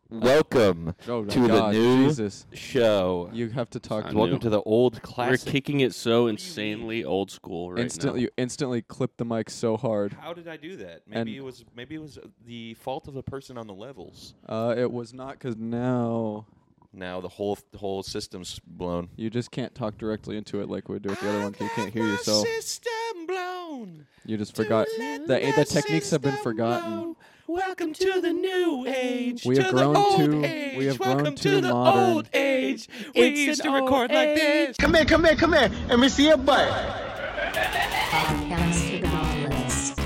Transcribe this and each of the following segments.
Welcome Oh my to God, the new Jesus. show. You have to talk. It's Welcome new. to the old We're classic. kicking it so insanely old school right instantly. now. You instantly clip the mic so hard. How did I do that? And- It was the fault of the person on the levels. It was not because now Now the whole system's blown. you just can't talk directly into it like we do with the other ones. You can't hear yourself. System blown. You just forgot. The techniques have been forgotten. Welcome to the new age. We have to the grown old too- age. we have Welcome grown to too the modern. old age. We used to record like this. Come here. Let me see your butt. Podcast to the Nautilus.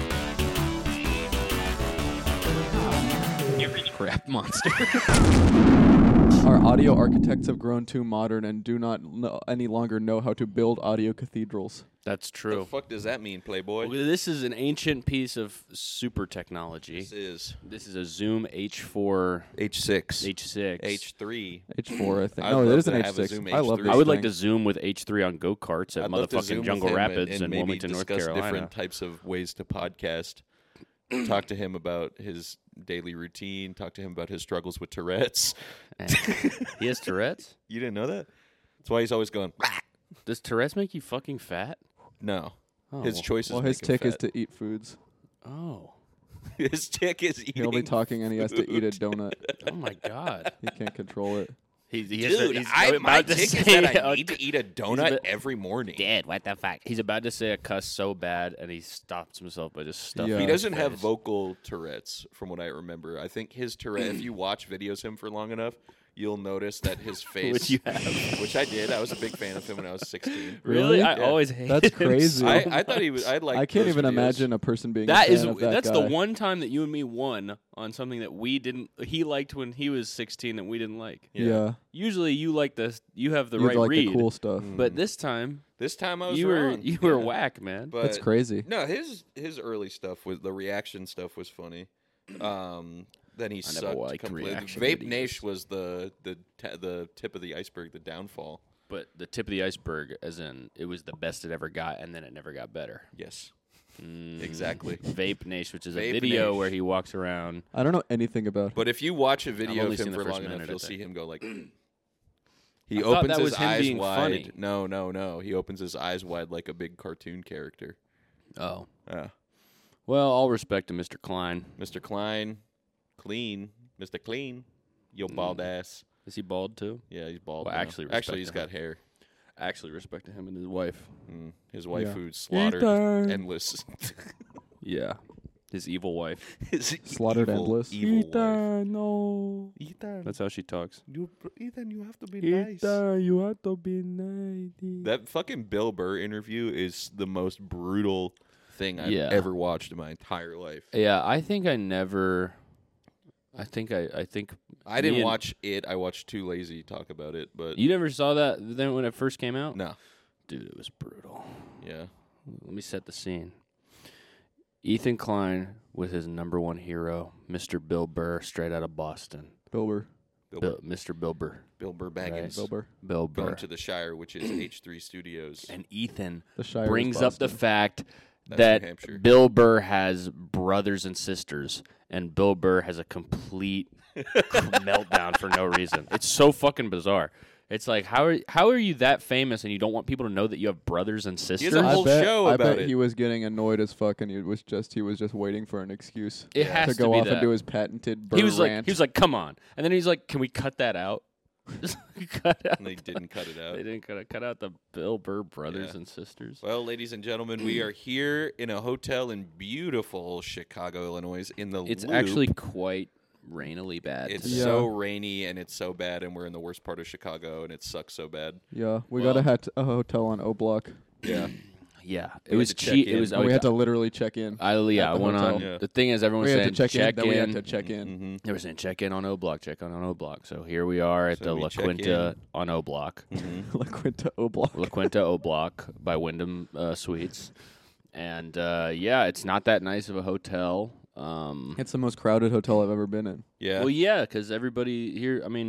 Crap monster. Our audio architects have grown too modern and do not any longer know how to build audio cathedrals. That's What the true. fuck does that mean, Playboy? Well, this is an ancient piece of super technology. This is a Zoom H4, H6, H6. H3. H4, I think. I'd No, love it is to an have a H6. Zoom I love H3. this I would like thing. to Zoom with H3 on go-karts at I'd love to Zoom motherfucking with Jungle him Rapids and in maybe Wilmington, North discuss Carolina. different types of ways to podcast. Talk to him about his daily routine. Talk to him about his struggles with Tourette's. He has Tourette's? You didn't know that? That's why he's always going. Does Tourette's make you fucking fat? No, Oh, his well- choices. Well, his make him tick is fat. to eat foods. Oh. His tick is eating. He'll be talking and he has to eat a donut. Oh, my God. He can't control it. He's Dude, about my to tick is say that I a need to eat a donut bit- every morning. Dad, what the fuck? He's about to say a cuss so bad, and he stops himself by just stuffing Yeah. He his doesn't have face. vocal Tourette's, from what I remember. I think his Tourette. If you watch videos of him for long enough, you'll notice that his face, Which you have. which I did. I was a big fan of him when I was 16. Really? I Yeah. always hated That's him crazy. so I thought he was. I like. I can't even imagine a person being That a fan is of that that's guy. the one time that you and me won on something that we didn't. He liked when he was 16 that we didn't like. Yeah. Usually you like the you have the You right like read, the cool stuff. but this time This time I was you were wrong. you were Yeah. whack, man. But That's crazy. No, his early stuff was the reaction stuff was funny. Then he I never sucked liked completely. reaction Vape videos. Nash was the tip of the iceberg, the downfall. But the tip of the iceberg, as in it was the best it ever got, and then it never got better. Yes, exactly. Vape Nash, which is Vape a video Nash. where he walks around. I don't know anything about. But if you watch a video only of him seen the for first long enough, minute, I you'll think. see him go like. I He thought opens that his was him eyes being wide. funny. No. He opens his eyes wide like a big cartoon character. Oh, Yeah. well, all respect to Mr. Klein. Mr. Klein, clean, Mr. Clean, yo bald ass. Is he bald too? Yeah, he's bald. Well, now. actually, actually, respect he's to got him. hair. Actually, respect to him and his wife. His wife Yeah. who's slaughtered Ethan. endless. Yeah, his evil wife. His Slaughtered evil, endless. evil wife. no. Ethan, That's how she talks. Ethan, you have to be nice. you have to be nice. That fucking Bill Burr interview is the most brutal thing I've Yeah. ever watched in my entire life. Yeah, I think I never. I think I me didn't and- watch it. I watched Too Lazy to talk about it, but you never saw that then when it first came out. no. Dude, it was brutal. Yeah. Let me set the scene. Ethan Klein with his number one hero, Mr. Bill Burr, straight out of Boston. Bilber. Mr. Bill Burr. Bill Burr Baggins. Bilber. Bill Burr. Going to the Shire, which is H3 Studios. And Ethan The Shire is brings up the Boston. fact That's New that Hampshire. Bill Burr has brothers and sisters, and Bill Burr has a complete meltdown for no reason. It's so fucking bizarre. It's like how are you that famous and you don't want people to know that you have brothers and sisters? a whole show I about bet it. he was getting annoyed as fuck, and he was just waiting for an excuse It has to to go be off that. and do his patented Burr he was rant. like, come on, and then he's like, can we cut that out? Just cut out. And they didn't cut it out. They didn't cut out the Bill Burr brothers Yeah. and sisters. Well, ladies and gentlemen, we are here in a hotel in beautiful Chicago, Illinois, in the It's Loop. actually quite rainily bad. It's today. Yeah. so rainy and it's so bad, and we're in the worst part of Chicago, and it sucks so bad. Yeah, we Well- got a hotel on O Block. Yeah. Yeah, We it had was to check cheap. in. It was. And we had to literally check in. I at went the on. hotel. Yeah. The thing is, everyone We was had saying to check in. Then we had in. to check in. Mm-hmm. They were saying check in on O Block, check in on O Block. So here we are at So the we La check Quinta on O Block. La Quinta O Block. La Quinta O Block by Wyndham Suites. And yeah, it's not that nice of a hotel. It's the most crowded hotel I've ever been in. Yeah. Well, yeah, because everybody here, I mean,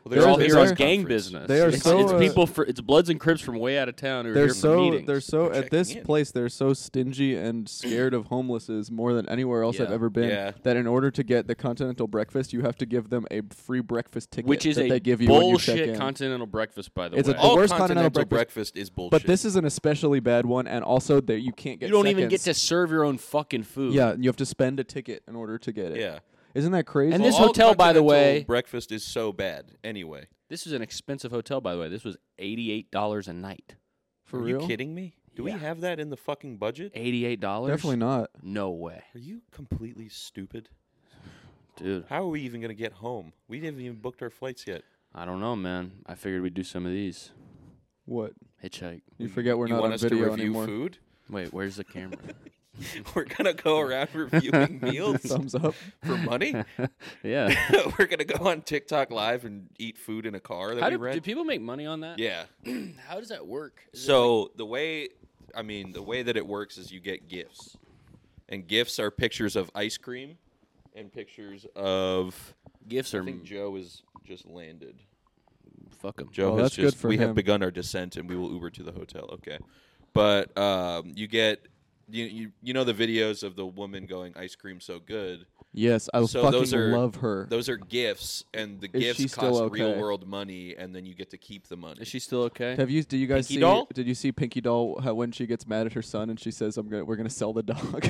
They're all here on they're- gang business. They are it's, so, it's people for it's Bloods and Crips from way out of town who are They're here for so meetings. they're so They're at this checking in. place they're so stingy and scared of homelesses more than anywhere else I've Yeah. ever been. Yeah. That in order to get the continental breakfast, you have to give them a free breakfast ticket, which is that a they give you when you check bullshit in. continental breakfast, by the It's way. the All worst continental continental breakfast is bullshit. But this is an especially bad one, and also that you can't get. you don't even get seconds. to serve your own fucking food. Yeah, you have to spend a ticket in order to get it. Yeah. Isn't that crazy? And this All hotel, by the continental way- breakfast is so bad anyway. This is an expensive hotel, by the way. This was $88 a night. For Are real? you kidding me? Do we Yeah. have that in the fucking budget? $88? Definitely not. No way, Are you completely stupid? dude. How are we even gonna get home? We haven't even booked our flights yet. I don't know, man. I figured we'd do some of these. What? Hitchhike. You forget we're you not want on us video to review anymore. food? Wait, where's the camera? We're gonna go around reviewing meals Thumbs up. for money. Yeah. We're gonna go on TikTok live and eat food in a car that How we do rent. people make money on that? Yeah. How does that work? Is it So the way that it works is you get gifts, and gifts are pictures of ice cream, and pictures of. like gifts I are think Joe has just landed. fuck 'em. Joe Oh, has that's good just. for We have him. begun our descent, and we will Uber to the hotel. Okay, but you get. You know the videos of the woman going ice cream so good. Yes, I So fucking those are- love her. Those are gifts, and the Is she gifts still cost okay? real world money, and then you get to keep the money. Is she still okay? Do you guys Pinky see? Doll? Did you see Pinky Doll when she gets mad at her son and she says, we're gonna sell the dog."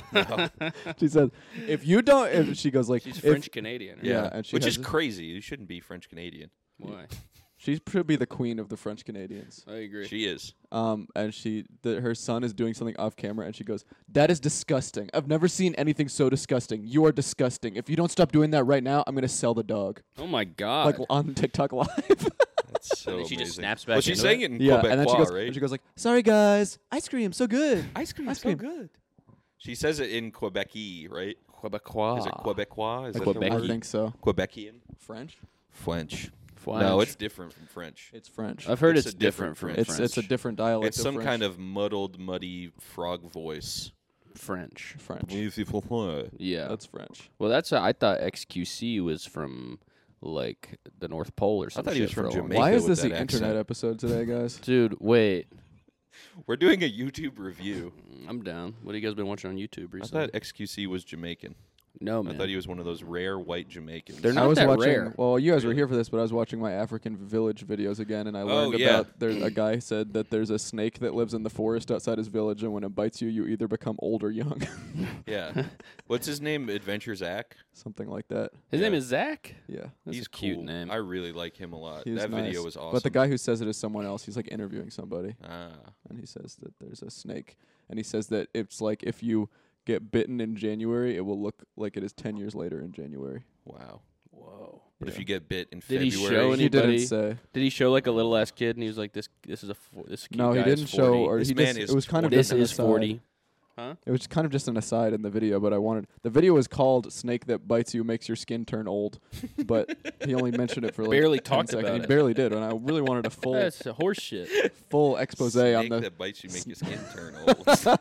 She says, "If you don't," if she goes like, She's if- French Canadian. Right? Yeah, and she which has is a- crazy. You shouldn't be French Canadian. Why? She should be the queen of the French Canadians. I agree. She is. And her son is doing something off camera, and she goes, "That is disgusting. I've never seen anything so disgusting. You are disgusting. If you don't stop doing that right now, I'm gonna sell the dog." Oh my god. Like on TikTok Live. That's so And then she just amazing. snaps back Well, she's into saying it? it in Yeah, Quebecois, and then she goes, right? and she goes like, "Sorry guys, ice cream so good." ice cream ice is cream. so good. She says it in Quebecy, right? Quebecois. Is it Quebecois? Is that Quebec. the I word? think so. Quebecian? French? French. French. No, it's different from French. It's French. I've heard it's it's, a different different from French. It's a different dialect. It's of some French. kind of muddled, muddy frog voice. French. French. Yeah. That's French. Well, I thought XQC was from like the North Pole or something. thought he was from Jamaica. Why is with this the that internet accent. episode today, guys? Dude, wait. We're doing a YouTube review. I'm down. What have you guys been watching on YouTube I recently? thought XQC was Jamaican. No, I man. thought he was one of those rare white Jamaicans. They're I not was that watching. rare. Well, you guys were Really? here for this, but I was watching my African village videos again, and I learned yeah. about there's a guy said that there's a snake that lives in the forest outside his village, and when it bites you, you either become old or young, Yeah. What's his name? Adventure Zach? something like that. His Yeah. name is Zach? Yeah. That's He's a cute cool. name. I really like him a lot. He was That nice. video was awesome. But the guy who says it is someone else. He's like interviewing somebody, Ah. and he says that there's a snake, and he says that it's like if you get bitten in January, it will look like it is 10 years later in January. Wow. Whoa. But if you get bit in Did he February, show He didn't Anybody- say. Did he show like a little ass kid and he was like, this is a this cute No, he guy is didn't show. 40. Or This he man just, is it was kind of 20. just This an is aside. 40. Huh? It was kind of just an aside in the video, but I wanted the video was called "Snake That Bites You Makes Your Skin Turn Old," but he only mentioned it for like Barely 10 talked seconds. about He it. barely did, and I really wanted a full That's a horse shit. full expose snake on the. that bites you make your skin turn old.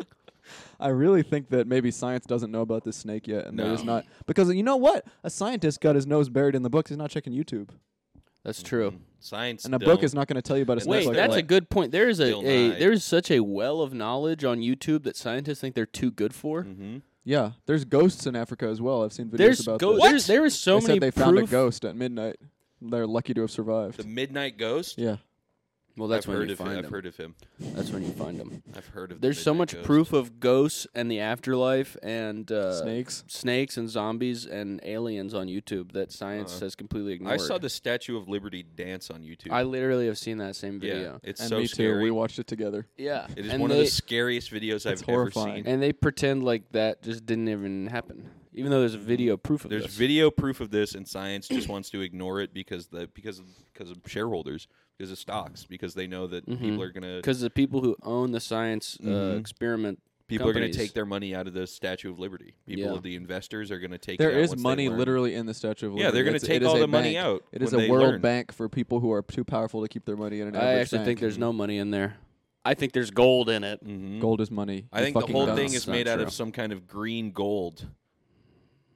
I really think that maybe science doesn't know about this snake yet, and they're just No. not because you know what? A scientist got his nose buried in the book. He's not checking YouTube, That's true. Science and a don't- book is not going to tell you about a Unless snake Wait, like that's that. a good point. There is Bill Nye. there's such a well of knowledge on YouTube that scientists think they're too good for. Mhm. Yeah, there's ghosts in Africa as well. I've seen videos about this. There is so They many said they found a proof. ghost at midnight. They're lucky to have survived. The Midnight Ghost? Yeah. Well, that's I've when heard you of find him. them. I've heard of him. That's when you find them. I've heard of. There's the so Midnight much Ghost. proof of ghosts and the afterlife and Snakes. and zombies and aliens on YouTube that science has completely ignored. I saw the Statue of Liberty dance on YouTube. I literally have seen that same yeah, video. it's And so me scary. too. We watched it together. Yeah, It is and one of they- the scariest videos I've ever horrifying. seen. and they pretend like that just didn't even happen, even though there's a video proof of There's this. video proof of this, and science just wants to ignore it because of shareholders, because of stocks, because they know that people are gonna Because the people who own the science experiment, people are gonna companies- take their money out of the Statue of Liberty. People, Yeah. the investors, are gonna take. There it out is once they money learn. literally in the Statue of Liberty. Yeah, they're gonna It's- take it is all a the money bank. out It is when a they world learn. bank for people who are too powerful to keep their money in an I average actually bank. think there's no money in there. I think there's gold in it. Mhm. Gold is money. I You think the fucking whole dumb. thing That's is not made out true. of some kind of green gold.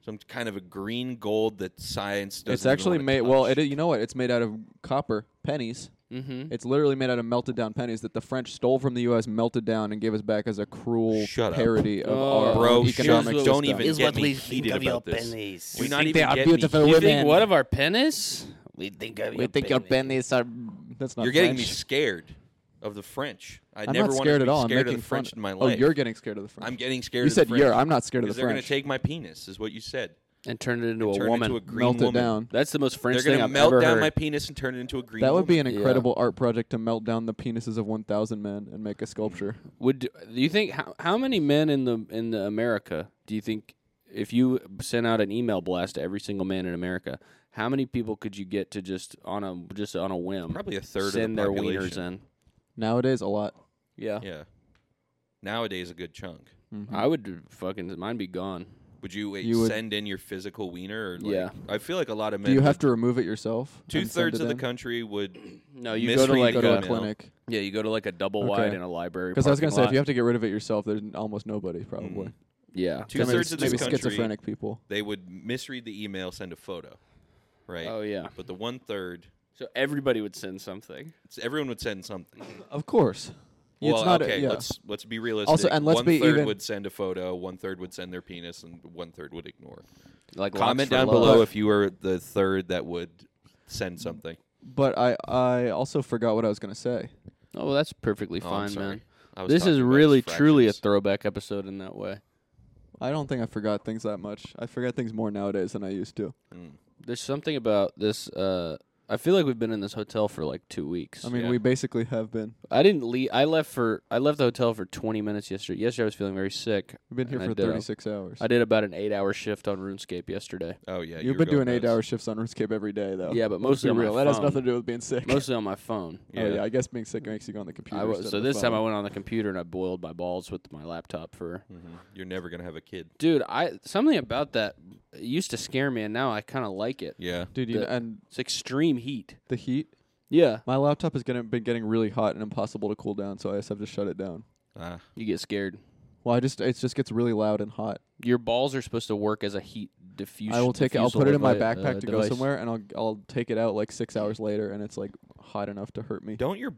Some kind of a green gold that science doesn't It's actually even made. wanna Well, touch. you know what? It's made out of copper pennies. Mm-hmm. It's literally made out of melted down pennies that the French stole from the U.S., melted down, and gave us back as a cruel Shut up. parody of Oh, our Bro, own shut economic up. Don't system. even get me heated about this. pennies. Do not think even they are get beautiful me You heated. think what of our pennies? We think of We think your pennies are. That's not. You're getting me French. scared of the French. I I'm never not wanted scared to at be all. I'm scared of making the French fun. in my Oh, life. you're getting scared of the French. I'm getting scared You of the said French. you're. I'm not scared of the Because they're going French. to take my penis, is what you said. And turn it into And a turn it woman. into a green Melt it woman. down. That's the most French They're thing going to I've melt ever down heard. my penis and turn it into a green That would be an Yeah. incredible art project to melt down the penises of 1,000 men and make a sculpture. Do you think how many men in the America do you think if you sent out an email blast to every single man in America, how many people could you get to just on a whim Probably a third send of the their population. wieners in? Nowadays, a lot. Yeah. Yeah. Nowadays, a good chunk. I would fucking mine be gone. Would you, You would- send in your physical wiener? Or like, Yeah. I feel like a lot of men. Do you have would- to remove it yourself? and send 2/3 it of the in? country would. No, you go to like Go to a email. clinic. yeah, you go to like a double Okay. wide in a library. Because I was gonna parking say, if you lot. have to get rid of it yourself, there's almost nobody probably. yeah. 2/3 of this maybe country. schizophrenic people. They would misread the email, send a photo, right? Oh yeah. But the 1/3, So everybody would send something. everyone would send something. Of course. Well, it's not. okay, Yeah. let's be realistic. Also, and let's be 1/3 even- would send a photo, 1/3 would send their penis, and 1/3 would ignore. Like Comment Locks for down Love. below if you were the third that would send something. But I also forgot what I was gonna say. Oh, well, that's perfectly Oh, I'm fine, sorry. man. I was This is talking about really his truly a fractions. throwback episode in that way. I don't think I forgot things that much. I forget things more nowadays than I used to. There's something about this. I feel like we've been in this hotel for like 2 weeks. I mean, Yeah. we basically have been. I didn't leave. I left the hotel for 20 minutes yesterday. Yesterday I was feeling very sick. We've been here And I for did a- 36 hours. I did about an 8-hour shift on RuneScape yesterday. Oh yeah, You've been doing 8-hour shifts on RuneScape every day, though. Yeah, but Let's mostly be on my real. That has phone. nothing to do with being sick. Mostly on my phone. Oh yeah, I guess being sick makes you go on the computer. So this time I went on the computer and I boiled my balls with my laptop for. You're never gonna have a kid. Dude, something about that it used to scare me, and now I kind of like it. Yeah. Dude, and It's extreme heat. the heat. Yeah, My laptop has been getting really hot and impossible to cool down, so I just have to shut it down. you get scared. Well, it just gets really loud and hot. Your balls are supposed to work as a heat diffusion. I'll put it in my backpack to device. go somewhere, and I'll take it out like 6 hours later, and it's like hot enough to hurt me. Aren't your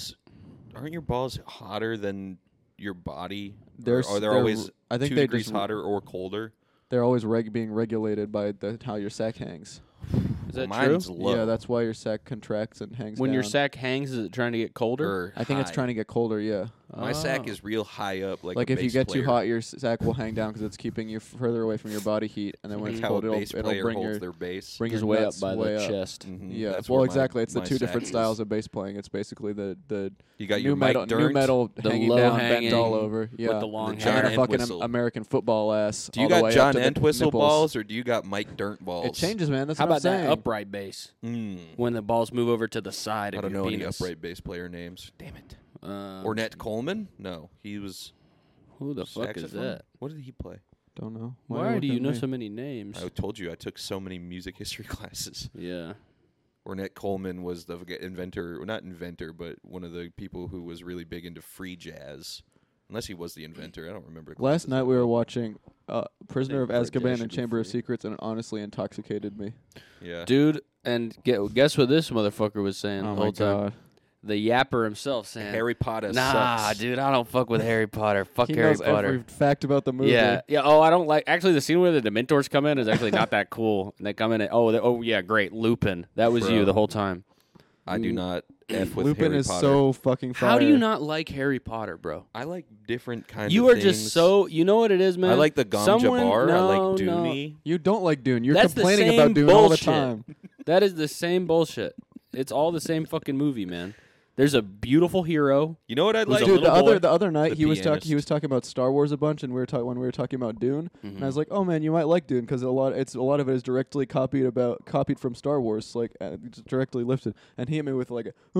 balls hotter than your body? They're Or are they they're- always I think 2 they degrees just- hotter or colder? They're always being regulated by how your sack hangs. Is that Mine's true? low. Yeah, that's why your sack contracts and hangs When down. your sack hangs, is it trying to get colder? Or I think it's high. trying to get colder, yeah. My sack Oh. is real high up, like Like a if you bass get player. too hot, your sack will hang down because it's keeping you further away from your body heat, and then when Like it's how cold, a it'll bass player bring holds your their bass. bring Just your way up nuts by way the up. chest. Mhm, Yeah, that's well, where exactly. It's the my two different sack styles is. of bass playing. It's basically the You got new your metal, Mike new Dirnt. metal The hanging low down, hanging bent all over. Yeah, the long The hair. John and a fucking Entwistle. American football ass. Do you all the got way John up to the Entwistle nipples. balls or do you got Mike Dirnt balls? It changes, man. That's How what I'm about that saying. upright bass? When the balls move over to the side I of don't your know penis. any upright bass player names. Damn it. Uh, Ornette Coleman? No, he was Who the fuck is saxophone? that? What did he play? Don't know. Why do you know me? so many names? I told you I took so many music history classes. Yeah. Ornette Coleman was the inventor, well, not inventor, but one of the people who was really big into free jazz. Unless he was the inventor, I don't remember. Last night we were watching Prisoner of Think for Azkaban jazz and should be Chamber of free. Secrets, and it honestly intoxicated me. Yeah. Dude, and guess what this motherfucker was saying the Oh whole my time? god. The yapper himself saying, Harry Potter Nah, sucks. dude, I don't fuck with Harry Potter. Fuck He Harry knows Potter. every fact about the movie. Yeah, yeah. Oh, I don't like. Actually, the scene where the Dementors come in is actually not that cool. And they come in and oh yeah, great, Lupin. That was you Bro. the whole time. I do not F with Lupin Harry is Potter. so fucking fire. How do you not like Harry Potter, bro? I like different kinds You of are things. just so. You know what it is, man. I like the Gom Someone- Jabbar. I no, like no. Dooney. You don't like Dune. You're That's the complaining same about Dune all the bullshit. time. That is the same bullshit. It's all the same fucking movie, man. There's a beautiful hero. You know what I'd Who's like? a Dude, little boy. the other night The he was pianist. talking about Star Wars a bunch, and when we were talking about Dune, and I was like, oh man, you might like Dune because a lot of it is directly copied from Star Wars, like it's directly lifted. And he hit me with like, I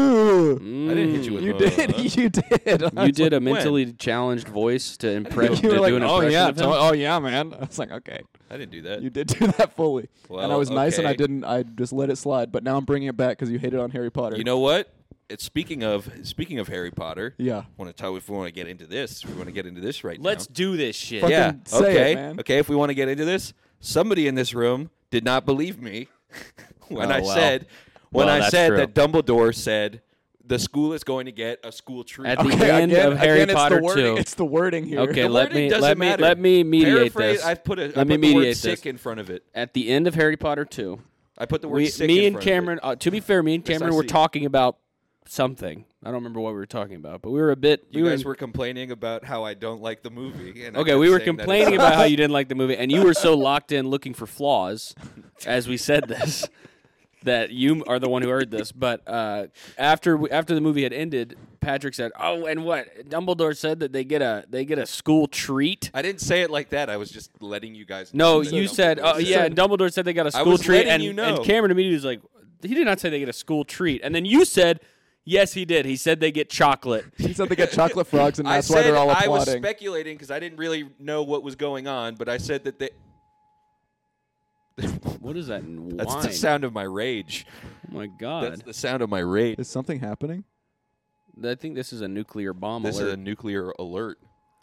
didn't hit you with you a- did, you did. I You was did like, a mentally challenged voice to impress. you were to like, do an oh impression yeah, of him? oh yeah, man. I was like, okay, I didn't do that. you did do that fully, and I Well, was nice, and okay. I just let it slide. But now I'm bringing it back because you hated on Harry Potter. You know what? speaking of Harry Potter, Yeah. want to tell if we want to get into this. We want to get into this right Let's now. do this shit. Fucking Yeah. say Okay. it, man. Okay. If we want to get into this, somebody in this room did not believe me when Oh, I well. said Well, that's true. that Dumbledore said the school is going to get a school treat. At the Okay, end again, of Harry again, Potter it's the wording. 2. It's the wording here. Okay, The let wording me doesn't let me matter. let me mediate Paraphrase, this. I put the word mediate sick this. in front of it. At the end of Harry Potter 2, I put the word sick me in and front Cameron. of it. To be fair, me and Yes, I Cameron were see. talking about something. I don't remember what we were talking about, but we were a bit. You guys were complaining about how I don't like the movie. And I Okay, kept we were saying that complaining it's- about how you didn't like the movie, and you were so locked in looking for flaws as we said this that you are the one who heard this. But after the movie had ended, Patrick said, "Oh, and what? Dumbledore said that they get a school treat." I didn't say it like that. I was just letting you guys No, know. that you said, Dumbledore "Oh yeah." And Dumbledore said they got a school was treat, letting and you know. and Cameron immediately was like, "He did not say they get a school treat." And then you said, "Yes, he did. He said they get chocolate." He said they get chocolate frogs, and I that's said why they're all I was applauding. speculating because I didn't really know what was going on, but I said that they. What is that? That's Wine? the sound of my rage. Oh my That's god! the sound of my rage. Is something happening? I think this is a nuclear bomb This alert. is a nuclear alert.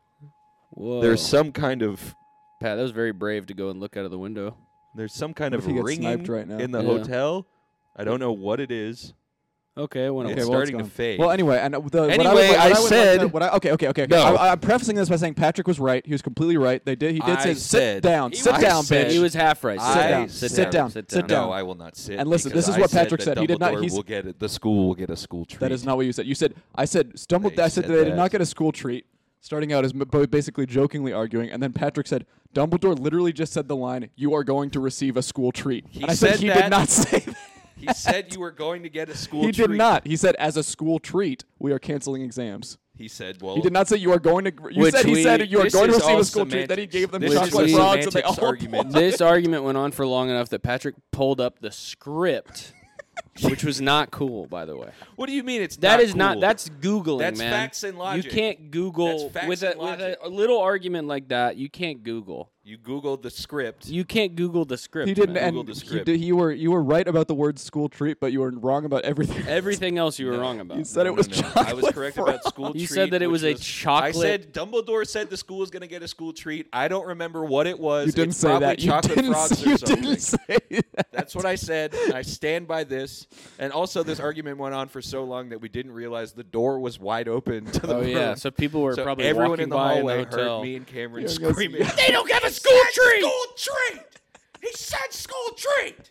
Whoa. There's some kind of Pat, that was very brave to go and look out of the window. there's some kind What of if he gets ringing sniped right now? in the Yeah. hotel. I don't know what it is. Okay, well, It's well, starting to gone. fade. Well, anyway, and Anyway, I said- okay. No. I'm prefacing this by saying Patrick was right. He was completely right. He did I say said- sit down, He sit was- down, I said- bitch. he was half right. Sit down. Sit Sit down. Sit Sit down. down. No, I will not sit. And listen, because this is I what said Patrick that said. He did not- Dumbledore he's- will get it. The school will get a school treat. That is not what you said. You said I said Dumbledore. I I said said they did that. not get a school treat. Starting out as basically jokingly arguing, and then Patrick said Dumbledore literally just said the line, "You are going to receive a school treat." He and I said said he that. did not say that. He said you were going to get a school He treat. did not. He said as a school treat, we are canceling exams. He said, well, He did not say you are going to. You Which said he we- said you are this going to is receive all a school treat. Then he gave them This is chocolate a frogs, and they semantics all argument. This argument went on for long enough that Patrick pulled up the script, which was not cool, by the way. What do you mean it's That not is not. cool? That's Googling, That's man. facts and logic. You can't Google That's facts with and a logic. little argument like that. You can't Google. You Googled the script. You can't Google the script. He didn't, man. and Google the script. you were right about the word school treat, but you were wrong about everything. Everything else you were wrong about. You said No, it was no, no. chocolate. I was correct about school You treat. said that it which was a chocolate- I said Dumbledore said the school was going to get a school treat. I don't remember what it was. You didn't It's say probably that. You chocolate didn't. frogs You or something. didn't say that. That's what I said. I stand by this. And also, this argument went on for so long that we didn't realize the door was wide open to the Oh room. yeah, so people were So probably everyone walking in the by hallway in the hotel. heard me and Cameron Yeah, I guess- screaming, yeah. "They don't get a school treat! School treat! He said school treat!"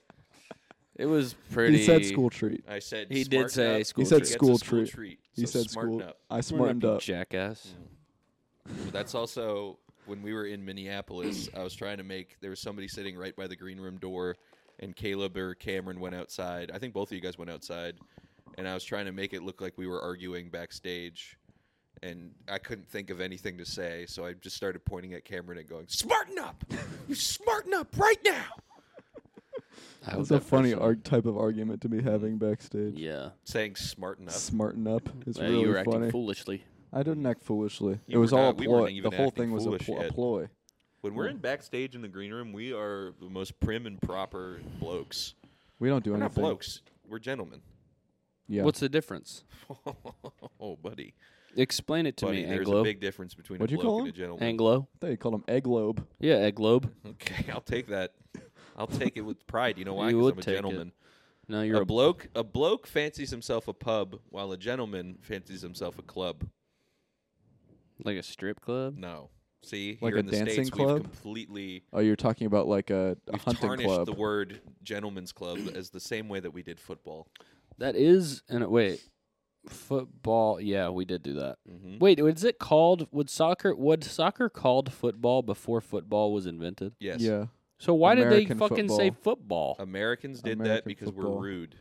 It was pretty. He said school treat. I said He did "Smarten say up." school He said treat. school Gets a treat. treat. He So said smarten school. up. I Smarten smartened you up. jackass. But that's also when we were in Minneapolis. I was trying to make there was somebody sitting right by the green room door, and Caleb or Cameron went outside. I think both of you guys went outside, and I was trying to make it look like we were arguing backstage, and I couldn't think of anything to say, so I just started pointing at Cameron and going, "Smarten up! You smarten up right now!" That's a funny type of argument to be having backstage. Yeah. Saying "smarten up." Smarten up is Well, really you were acting funny. foolishly. I didn't act foolishly. You It was were all a not. We weren't ploy. even The whole acting thing was a foolish yet. ploy. When we're in backstage in the green room, we are the most prim and proper blokes. We don't do We're not anything. blokes. We're gentlemen. Yeah. What's the difference? Oh, buddy. Explain it to Buddy, me, there's Anglo. a big difference between What'd a you bloke call and a him? gentleman. Anglo. I thought you called him egg lobe. Yeah, egg globe. Okay, I'll take that. I'll take it with pride. You know why? You 'Cause would I'm a take it. gentleman. No, you're A bloke fancies himself a pub, while a gentleman fancies himself a club. like a strip club. No. See, Like here a in the dancing States, club? we've completely Oh, you're talking about like a we've hunting tarnished club. the word gentleman's club as the same way that we did football. That is, and wait, football. Yeah, we did do that. Mm-hmm. Wait, was it called? Was soccer called football before football was invented? Yes. Yeah. So why American did they fucking say football? Americans did that American because football. we're rude.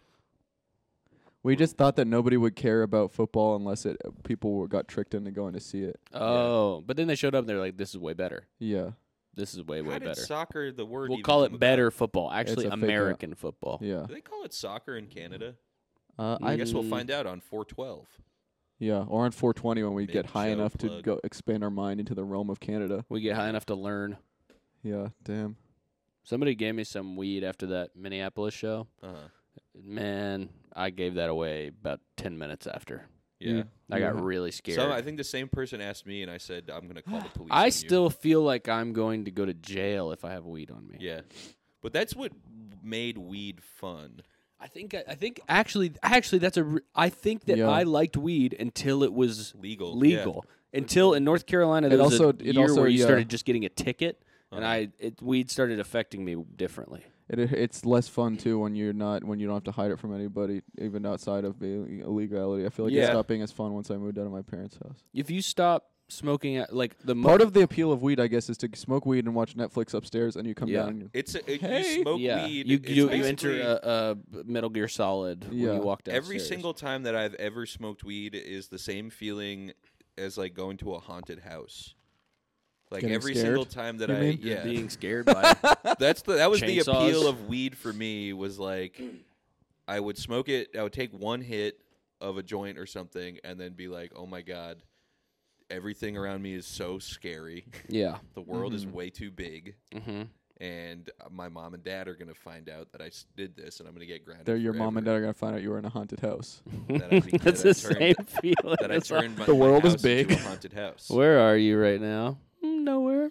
We just thought that nobody would care about football unless people got tricked into going to see it. Oh, but then they showed up and they're like, "This is way better. Yeah. This is way How did better." soccer, the word We'll even call come it about? better football. Actually, a fake American football. Yeah. Do they call it soccer in Canada? I I guess we'll find out on 4/12. Yeah, or on 420 when we Big get high show enough to plug. go expand our mind into the realm of Canada. We get high enough to learn. Yeah, damn. Somebody gave me some weed after that Minneapolis show, Uh-huh. Man, I gave that away about 10 minutes after. Yeah. I got really scared. So I think the same person asked me, and I said, I'm going to call the police on I you." still feel like I'm going to go to jail if I have weed on me. Yeah. But that's what made weed fun. I think actually that's I think that Yeah. I liked weed until it was Legal. Legal. Until in North Carolina there It was also- a it year also- where you yeah. started just getting a ticket and Uh-huh. weed started affecting me differently. It's less fun too when you don't have to hide it from anybody, even outside of the illegality. I feel like it Yeah. stopped being as fun once I moved out of my parents' house. If you stop smoking at like the Part of the appeal of weed, I guess, is to smoke weed and watch Netflix upstairs, and you come Yeah. down. And You smoke weed. you it's you basically- enter a Metal Gear Solid when Yeah. you walk downstairs. Every single time that I've ever smoked weed is the same feeling as like going to a haunted house. Like Getting every scared, single time that you mean? yeah, being scared by that was the appeal chainsaws. of weed for me. Was like I would smoke it. I would take one hit of a joint or something, and then be like, "Oh my god, everything around me is so scary. yeah. The world is way too big." Mm-hmm. And my mom and dad are going to find out that I did this, and I'm going to get grounded. They're your mom and dad forever. are gonna find out you were in a haunted house. That's the same feeling. That I That's all- turned my, The world my is house into big. a haunted house. Where are you right now? Nowhere.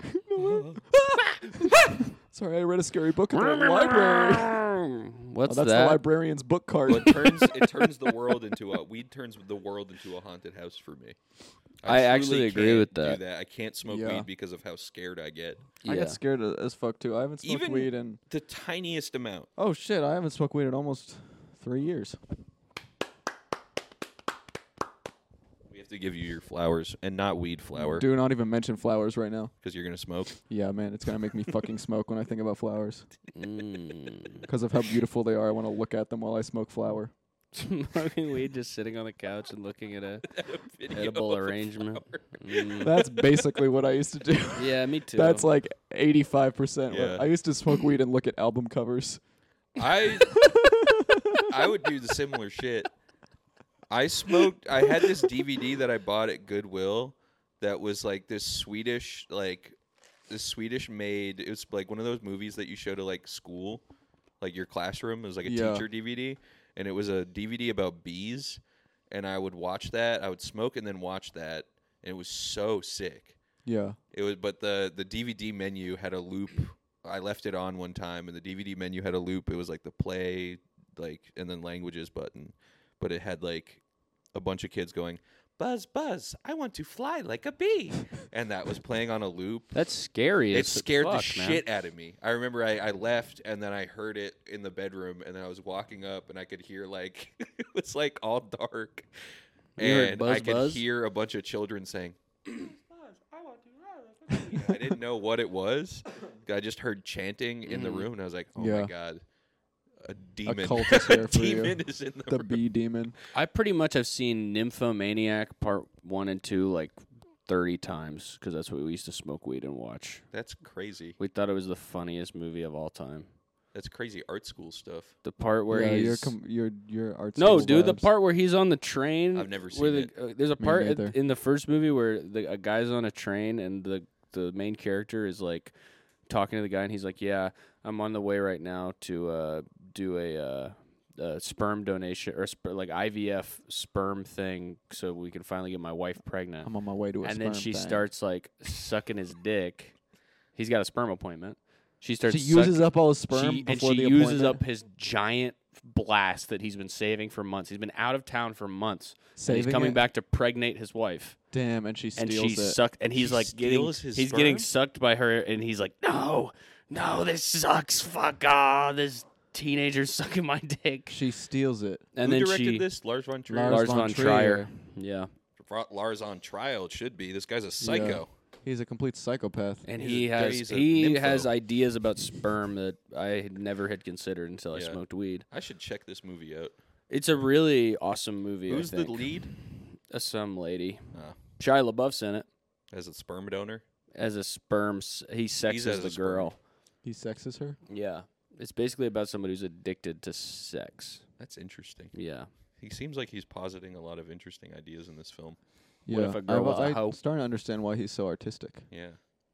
Sorry, I read a scary book in the library. What's That's that? the librarian's book card. Well, it turns the world into a weed turns the world into a haunted house for me. I truly actually agree can't with do that. I can't smoke Yeah. weed because of how scared I get. I get scared as fuck too. I haven't smoked Even- weed in. The tiniest amount. Oh shit! I haven't smoked weed in almost 3 years. We have to give you your flowers and not weed flower Do not even mention flowers right now. because you're gonna smoke. Yeah, man, it's gonna make me fucking smoke when I think about flowers Mm. because of how beautiful they are. I want to look at them while I smoke flower. Smoking weed, just sitting on the couch and looking at a Video edible of a arrangement. flower. Mm. That's basically what I used to do. Yeah, me too. That's like 85%. Yeah. I used to smoke weed and look at album covers. I would do the similar shit. I had this DVD that I bought at Goodwill that was like this Swedish made. It was like one of those movies that you show to like school, like your classroom. It was like a Yeah. teacher DVD, and it was a DVD about bees. And I would watch that. I would smoke and then watch that, and it was so sick. Yeah. It was, but the DVD menu had a loop. I left it on one time, and the DVD menu had a loop. It was like the play, and then languages button, but it had like a bunch of kids going, "Buzz, buzz, I want to fly like a bee," and that was playing on a loop. That's scary. It as scared the fuck, man. shit out of me. I remember I left, and then I heard it in the bedroom, and then I was walking up, and I could hear like it was like all dark, You heard and buzz, I could buzz? hear a bunch of children saying, I didn't know what it was. I just heard chanting in the room, and I was like, "Oh Yeah. my god, a demon! cult is here a for you. demon is in the, The room." bee demon. I pretty much have seen Nymphomaniac Part 1 and 2 like 30 times because that's what we used to smoke weed and watch. That's crazy. We thought it was the funniest movie of all time. That's crazy art school stuff. The part where yeah, he's your art. no, school dude. The vibes. part where he's on the train. I've never where seen there's a Me part neither. in the first movie where a guy's on a train and the main character is like talking to the guy and he's like, "Yeah, I'm on the way right now to do a sperm donation or like IVF sperm thing so we can finally get my wife pregnant." I'm on my way to a And then sperm she thing. starts like sucking his dick. He's got a sperm appointment. She starts. She uses up all his sperm and before she the uses appointment. up his giant blast that he's been saving for months. He's been out of town for months. And Saving he's coming it? back to pregnate his wife. Damn, and she And steals she it. sucked. And he's She like getting. steals his He's getting sperm? sucked by her, and he's like, "No, this sucks. Fuck this teenager's sucking my dick." She steals it. And Who then directed she this? Lars von Trier. Lars Lars von von Trier. Trier. Yeah. Lars on trial. It should be. This guy's a psycho. He's a complete psychopath. And He's he a- has he's a he nympho. has ideas about sperm that I never had considered until I Yeah. smoked weed. I should check this movie out. It's a really awesome movie. Who's I the think. lead? Some lady. Oh. Shia LaBeouf's in it As a sperm donor? as a sperm. He as sexes a the sperm. girl. He sexes her. Yeah, it's basically about somebody who's addicted to sex. That's interesting. Yeah, He seems like he's positing a lot of interesting ideas in this film. Yeah, if a girl was a I'm hoe? starting to understand why he's so artistic. Yeah.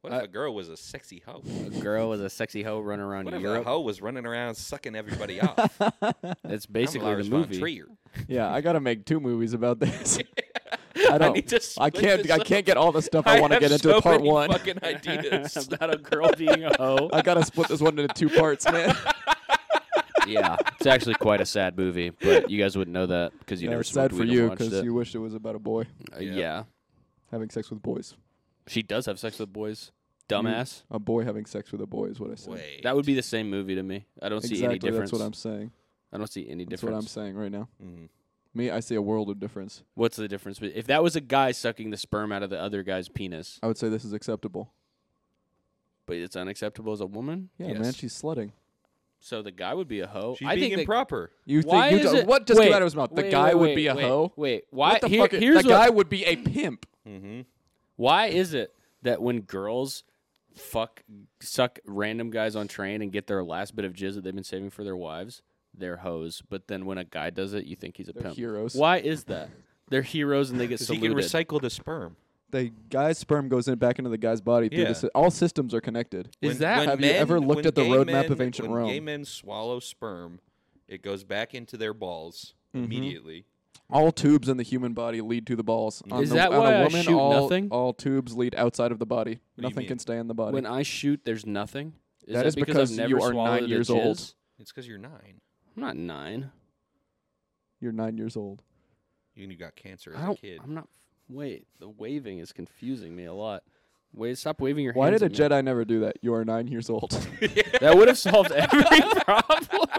What if a girl was a sexy hoe? A girl with a sexy hoe running around What if a Europe. hoe was running around sucking everybody off? That's I'm basically Lars the von movie. Trier. Yeah, I gotta make 2 movies about this. I I don't. need to I split can't. this I up. can't get all the stuff I want to have get into so part many 1. Fucking ideas. About a girl being a hoe. I gotta split this one into 2 parts, man. Yeah, it's actually quite a sad movie, but you guys wouldn't know that because you Yeah, never it's sad smoked for weed you and watched because it. you wished it was about a boy Yeah. Yeah, having sex with boys. she does have sex with boys. Dumbass. A boy having sex with a boy is what I said. Wait. That would be the same movie to me. I don't see any Exactly. difference. That's what I'm saying. I don't see any That's difference. what I'm saying right now. Mhm. Me, I see a world of difference. What's the difference? If that was a guy sucking the sperm out of the other guy's penis, I would say this is acceptable. but it's unacceptable as a woman, Yeah, Yes. man, she's slutting. so the guy would be a hoe. She's I being think improper. You Why think is it? what just wait, came out of his mouth? The wait, guy wait, would wait, be a wait, hoe. Wait, why? What the Here- fuck? here's The what- guy would be a pimp. Mm-hmm. Why is it that when girls suck random guys on train and get their last bit of jizz that they've been saving for their wives, they're hoes, but then when a guy does it, you think he's a They're pimp? heroes. Why is that? They're heroes and they get Because he can saluted. recycle the sperm. The guy's sperm goes back into the guy's body through Yeah. all systems are connected. Is that- Have you ever looked when at the gay roadmap men- of ancient when Rome? Gay men swallow sperm, it goes back into their balls immediately. All tubes in the human body lead to the balls. On Is the, that on why a I woman, shoot all, nothing? all tubes lead outside of the body. do you Nothing mean? can stay in the body. When I shoot, there's nothing. Is That is because I've never you are swallowed 9 a years jizz? old. It's because you're 9. I'm not 9. You're 9 years old. You got cancer I as a don't. kid. I'm not. Wait, the waving is confusing me a lot. Wait, stop waving your Why hands. did a at me. Jedi never do that? You are 9 years old. That would have solved every problem.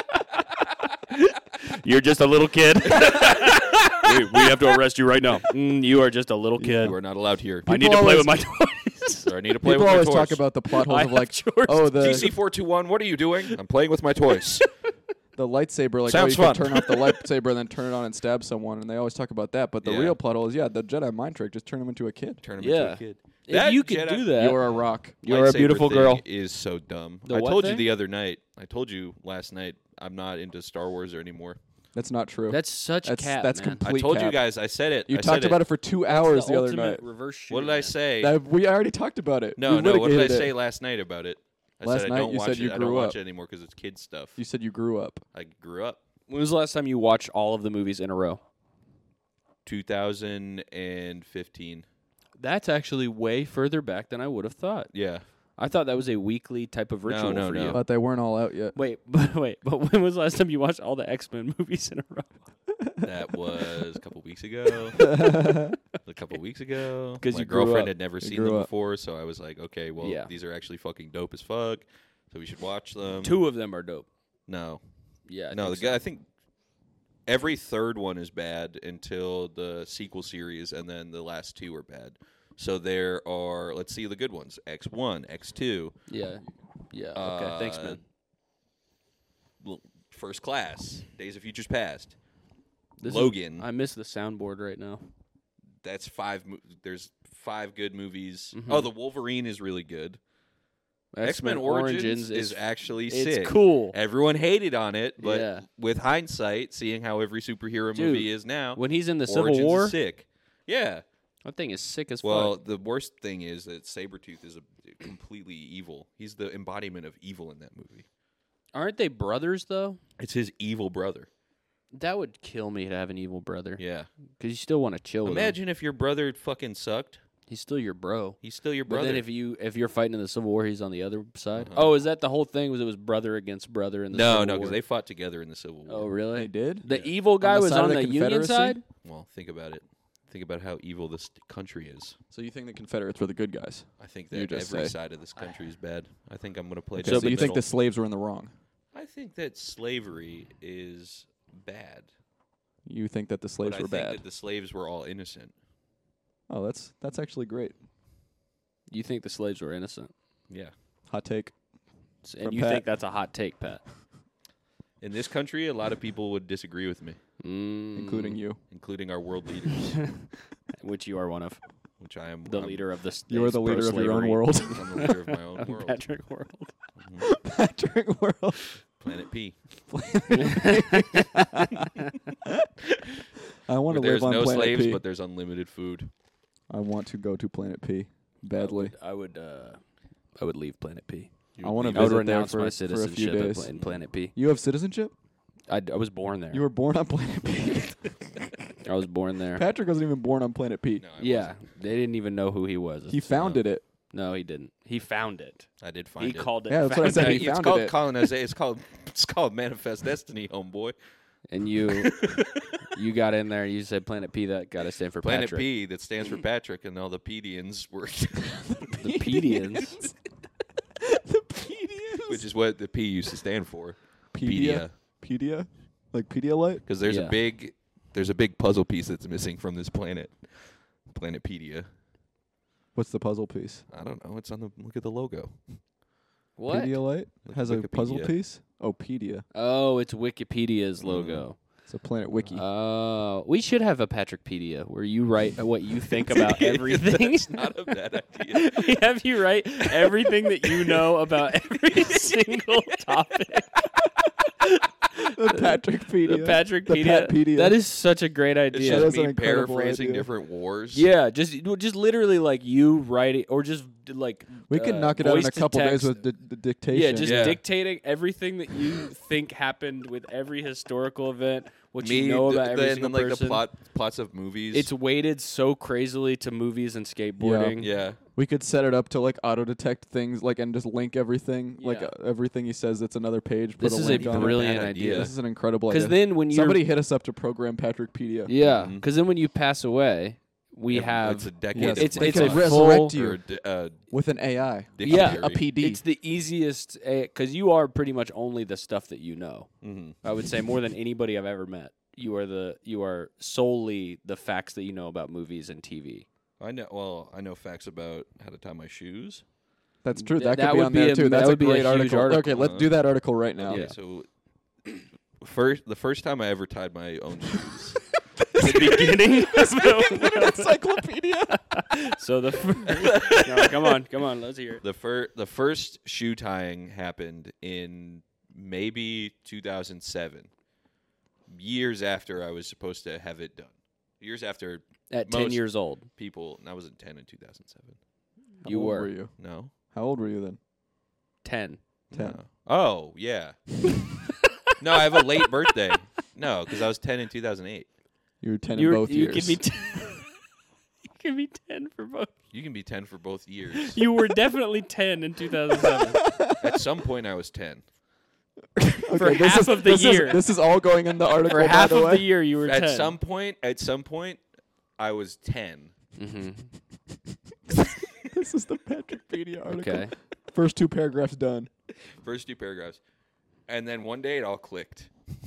You're just a little kid. we have to arrest you right now. You are just a little kid. You are not allowed here. I need People to play always- with my toys. Or I need to play People with my always toys. talk about the plot holes I of have like, chores oh, to the DC421, what are you doing? I'm playing with my toys. the lightsaber, like, Sounds oh, you fun. can turn off the lightsaber and then turn it on and stab someone, and they always talk about that. But the Yeah. real plot hole is, the Jedi mind trick, just turn him into a kid. Turn him into Yeah. a kid. If That you could Jedi- do that, You're a rock. You're a lightsaber beautiful thing girl. Is so dumb. The I what told you thing? the other night. I told you last night. I'm not into Star Wars anymore. That's not true. that's such cap, that's man. complete I told you cap. guys. I said it. You I talked said about it for 2 hours the other night. Reverse shooting, What did I man. say? We already talked about it. No, We no. What did I litigated say it. last night about it? I Last said night I don't you watch said you it. I grew don't watch up. it anymore because it's kid stuff. You said you grew up. I grew up. When was the last time you watched all of the movies in a row? 2015. That's actually way further back than I would have thought. Yeah. I thought that was a weekly type of ritual no, for no. you. But they weren't all out yet. But when was the last time you watched all the X-Men movies in a row? That was a couple weeks ago. A couple weeks ago. 'Cause My you grew girlfriend up. had never You seen grew them up. before, so I was like, okay, well, Yeah. these are actually fucking dope as fuck, so we should watch them. 2 of them are dope. No. Yeah. I No, the think guy. I think every third one is bad until the sequel series, and then the last 2 are bad. So there are, let's see the good ones: X1, X2, so. Yeah. Yeah. Okay. Thanks, man. First Class, Days of Futures Past, This Logan. I miss the soundboard right now. That's 5. There's 5 good movies. Mhm. Oh, the Wolverine is really good. X-Men Origins is actually it's sick. cool. Everyone hated on it, but Yeah. with hindsight, seeing how every superhero Dude, movie is now, When he's in the Origins Civil War, is sick. Yeah. that thing is sick as Well, fuck. the worst thing is that Sabretooth is completely evil. He's the embodiment of evil in that movie. Aren't they brothers though? It's his evil brother. That would kill me to have an evil brother. Yeah. Because you still want to chill with him. Imagine if your brother fucking sucked. He's still your bro. He's still your But brother. then if you're fighting in the Civil War, he's on the other side. Uh-huh. Oh, is that the whole thing? Was it was brother against brother in the no, Civil no, War? because they fought together in the Civil War. Oh, really? They did? The evil guy the was side of on the the Union Confederacy? side. Well, think about it. Think about how evil this country is. So you think the Confederates were the good guys? I think You that just every say. side of this country is bad. I think I'm going to play Okay, down so you think middle. the slaves were in the wrong? I think that slavery is bad. You think that the slaves but I were think bad? that the slaves were all innocent. Oh, that's actually great. You think the slaves were innocent, Yeah. Hot take. and From you Pat. think that's a hot take, Pat? In this country, a lot of people would disagree with me, Including you. including our world leaders, which you are one of, which I am the I'm- leader of the. You are the leader of your own pro-slavery world. I'm the leader of my own world. Patrick World. Patrick World. Planet P. I want Where to there's live on no Planet slaves, P. but there's unlimited food. I want to go to Planet P. badly. I would leave Planet P. I want to I would visit there renounce for my a few citizenship days. in Planet P. You have citizenship? I was born there. You were born on Planet P. I was born there. Patrick wasn't even born on Planet P. No, I Yeah, wasn't. they didn't even know who he was. He founded it. No, he didn't. He found it. I did find He it. called it. Yeah, that's what I found said. it. He It's founded called it. colonization. It's called Manifest Destiny, homeboy. And you got in there. You said Planet P. That got to stand for Planet Patrick. P that stands for Patrick, and all the Pedians were, The Pedians. The Pedians. which is what the P used to stand for. Pedia? Pedia? Like Pedialyte? Because there's Yeah. a big puzzle piece that's missing from this planet. Planetpedia. What's the puzzle piece? I don't know. It's on the look at the logo. What? Pedialyte Like has a puzzle Wikipedia. piece? Oh, Pedia. Oh, it's Wikipedia's logo. It's a Planet Wiki. Oh, we should have a Patrickpedia where you write what you think about everything. That's not a bad idea. We have you write everything that you know about every single topic. The Patrickpedia. The Patrickpedia. The Patpedia. That is such a great It's idea. That just is an me incredible paraphrasing idea. different wars. Yeah, just literally like you writing, or just like We could knock it out in voice a to couple days text. with the dictation. Yeah, just Yeah. dictating everything that you think happened with every historical event, what Me, you know about every and single then like person. the plots of movies. It's weighted so crazily to movies and skateboarding. yeah. We could set it up to like auto detect things, like and just link everything, like Yeah. everything he says. That's another page. This put is a a link on it. brilliant Bad idea. idea. This is an incredible Because idea. then when you Somebody hit us up to program Patrickpedia. yeah, Mhm. because then when you pass away, we It's have a decade. Yes, of it's they it's can a resurrect full, you. or with an AI, Yeah, a PD. It's the easiest because you are pretty much only the stuff that you know. Mhm. I would say more than anybody I've ever met. You are solely the facts that you know about movies and TV. I know facts about how to tie my shoes. That's true. Th- That that could be would on be there a- too. that That's a would be a great huge article. article. Okay, let's do that article right now. Okay, so the first time I ever tied my own shoes. The beginning. Encyclopedia. So no, come on, let's hear it. The first shoe tying happened in maybe 2007. Years after I was supposed to have it done. Years after At 10 most years old, people. And I wasn't 10 in 2007. How You old were. were you? No. How old were you then? 10. 10. No. Oh yeah. No, I have a late birthday. No, because I was 10 in 2008. You were 10 You in both you years. can be you can be 10 for both. You can be 10 for both years. You were definitely 10 in 2007. At some point, I was 10. For this half is- of the this year. This is all going in the article. For half by the of way. the year, you were 10. At some point, I was 10. Mm-hmm. This is the Patrickpedia article. Okay. First two paragraphs done. First two paragraphs. And then one day it all clicked.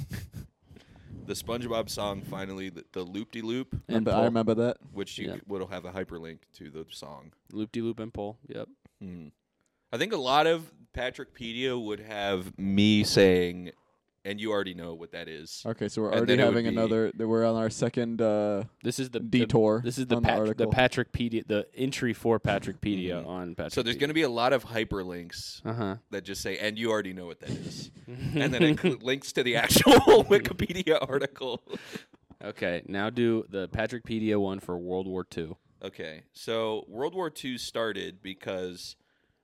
The SpongeBob song finally, the loop-de-loop, And I remember that. which you Yeah. will have a hyperlink to the song. Loop-de-loop and pull. Yep. Hmm. I think a lot of Patrickpedia would have me saying, and you already know what that is. Okay, so we're And already then it would having be- another. We're on our second. This is the Detour This is the on the article. Patrickpedia, the entry for Patrickpedia on Patrickpedia. So there's going to be a lot of hyperlinks Uh-huh. that just say, and you already know what that is. And then it links to the actual Wikipedia article. Okay, now do the Patrickpedia one for World War II. Okay, so World War II started because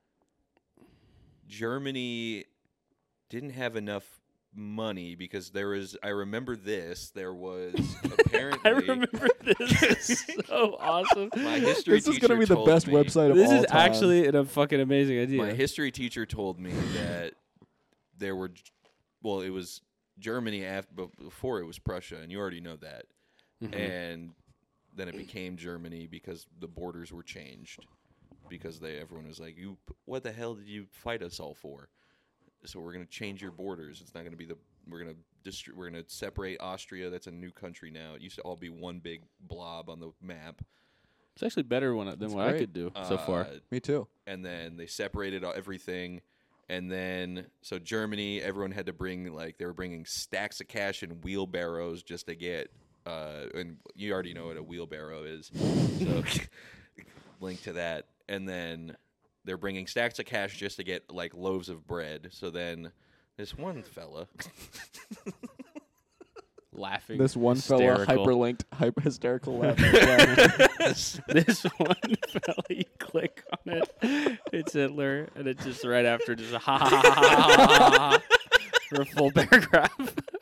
Germany didn't have enough money because there was, I remember this, there was apparently... I remember this. Is so awesome. My history This is teacher going to be the told best me- website of This all is time. actually a fucking amazing idea. My history teacher told me that there were, well, it was Germany but before it was Prussia, and you already know that. Mhm. And then it became Germany because the borders were changed. Because everyone was like, what the hell did you fight us all for? So we're going to change your borders. It's not going to be we're going to separate Austria. That's a new country now. It used to all be one big blob on the map. It's actually better than what I great. could do so far. Me too. And then they separated everything. And then, so Germany, everyone had to bring, they were bringing stacks of cash in wheelbarrows just to get, and you already know what a wheelbarrow is. So, link to that. And then they're bringing stacks of cash just to get, loaves of bread. So then this one fella. Laughing. This one fella hysterical. hyperlinked, hysterical laughing. This one fella, he click on it, it's Hitler, and it's just right after just ha ha ha ha ha ha for a full paragraph.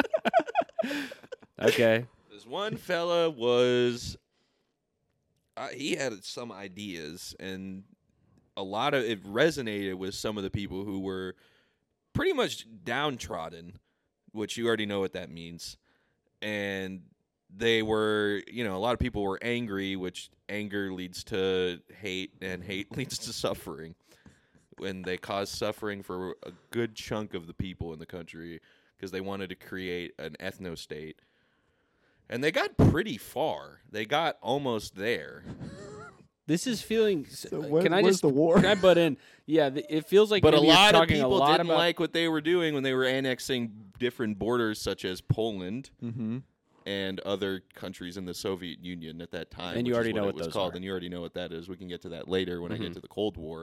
Okay. This one fella was, he had some ideas, and a lot of it resonated with some of the people who were pretty much downtrodden, which you already know what that means. And they were, a lot of people were angry, which anger leads to hate, and hate leads to suffering. And they caused suffering for a good chunk of the people in the country because they wanted to create an ethno-state. And they got pretty far. They got almost there. This is feeling. So Where's the war? Can I butt in? Yeah, it feels like. But a maybe you're lot of talking people didn't about, like what they were doing when they were annexing different borders, such as Poland Mm-hmm. and other countries in the Soviet Union at that time. And you which is already know it what was those called, are. and you already know what that is. We can get to that later when I get to the Cold War.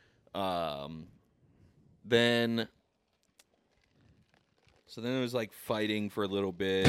Then. So then it was like fighting for a little bit.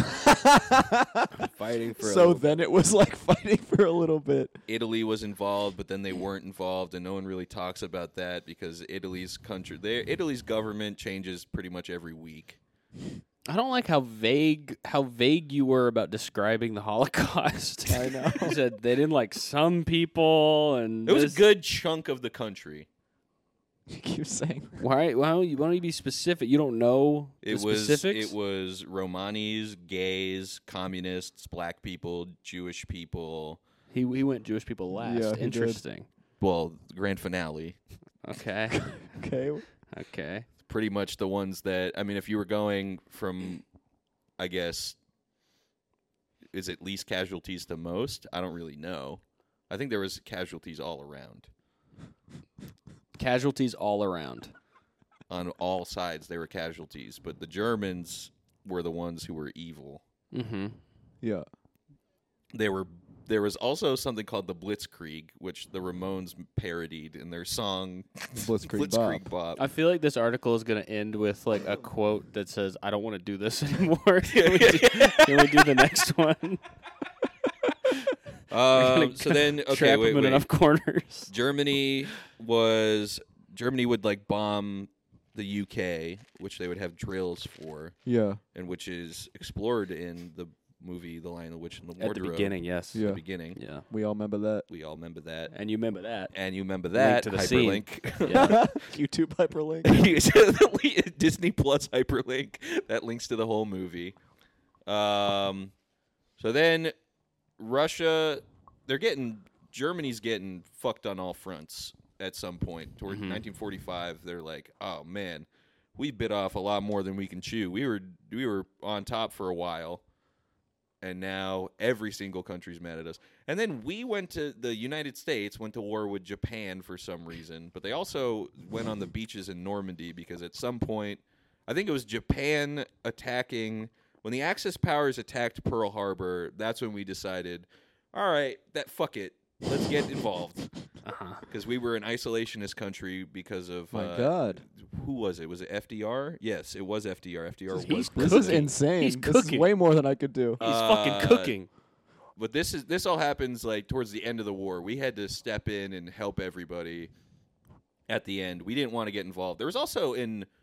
So then it was like fighting for a little bit. Italy was involved, but then they weren't involved, and no one really talks about that because Italy's government changes pretty much every week. I don't like how vague you were about describing the Holocaust. I know. You said they didn't like some people, and It was a good chunk of the country. You keep saying. Why don't you be specific? You don't know the specifics? It was Romanis, gays, communists, black people, Jewish people. He went Jewish people last. Yeah, he did. Interesting. Well, the grand finale. Okay. Okay. Okay. Pretty much the ones that, I mean, if you were going from, I guess, is it least casualties to most? I don't really know. I think there was casualties all around. Casualties all around. On all sides, there were casualties, but the Germans were the ones who were evil. Mm-hmm. Yeah. There was also something called the Blitzkrieg, which the Ramones parodied in their song Blitzkrieg Bop. I feel like this article is going to end with like a quote that says, "I don't want to do this anymore." Can we do the next one? So then, okay, Trap wait. them in enough corners. Germany would like bomb the UK, which they would have drills for, Yeah. and which is explored in the movie The Lion, the Witch, and the At Wardrobe. the beginning, yes. Yeah. The beginning. Yeah. We all remember that. We all remember that. And you remember that. And you remember that to the scene. hyperlink. Yeah. YouTube hyperlink. Disney Plus hyperlink that links to the whole movie. So then Russia, Germany's getting fucked on all fronts at some point. Toward 1945, they're like, oh man, we bit off a lot more than we can chew. We were on top for a while. And now every single country's mad at us. And then the United States went to war with Japan for some reason, but they also went on the beaches in Normandy because at some point, I think it was Japan attacking, when the Axis powers attacked Pearl Harbor, that's when we decided, all right, fuck it, let's get involved. Because we were an isolationist country because of... My God. Who was it? Was it FDR? Yes, it was FDR. He's This is cooking. insane. He's This is cooking. way more than I could do. He's fucking cooking. But this all happens like towards the end of the war. We had to step in and help everybody at the end. We didn't want to get involved. There was also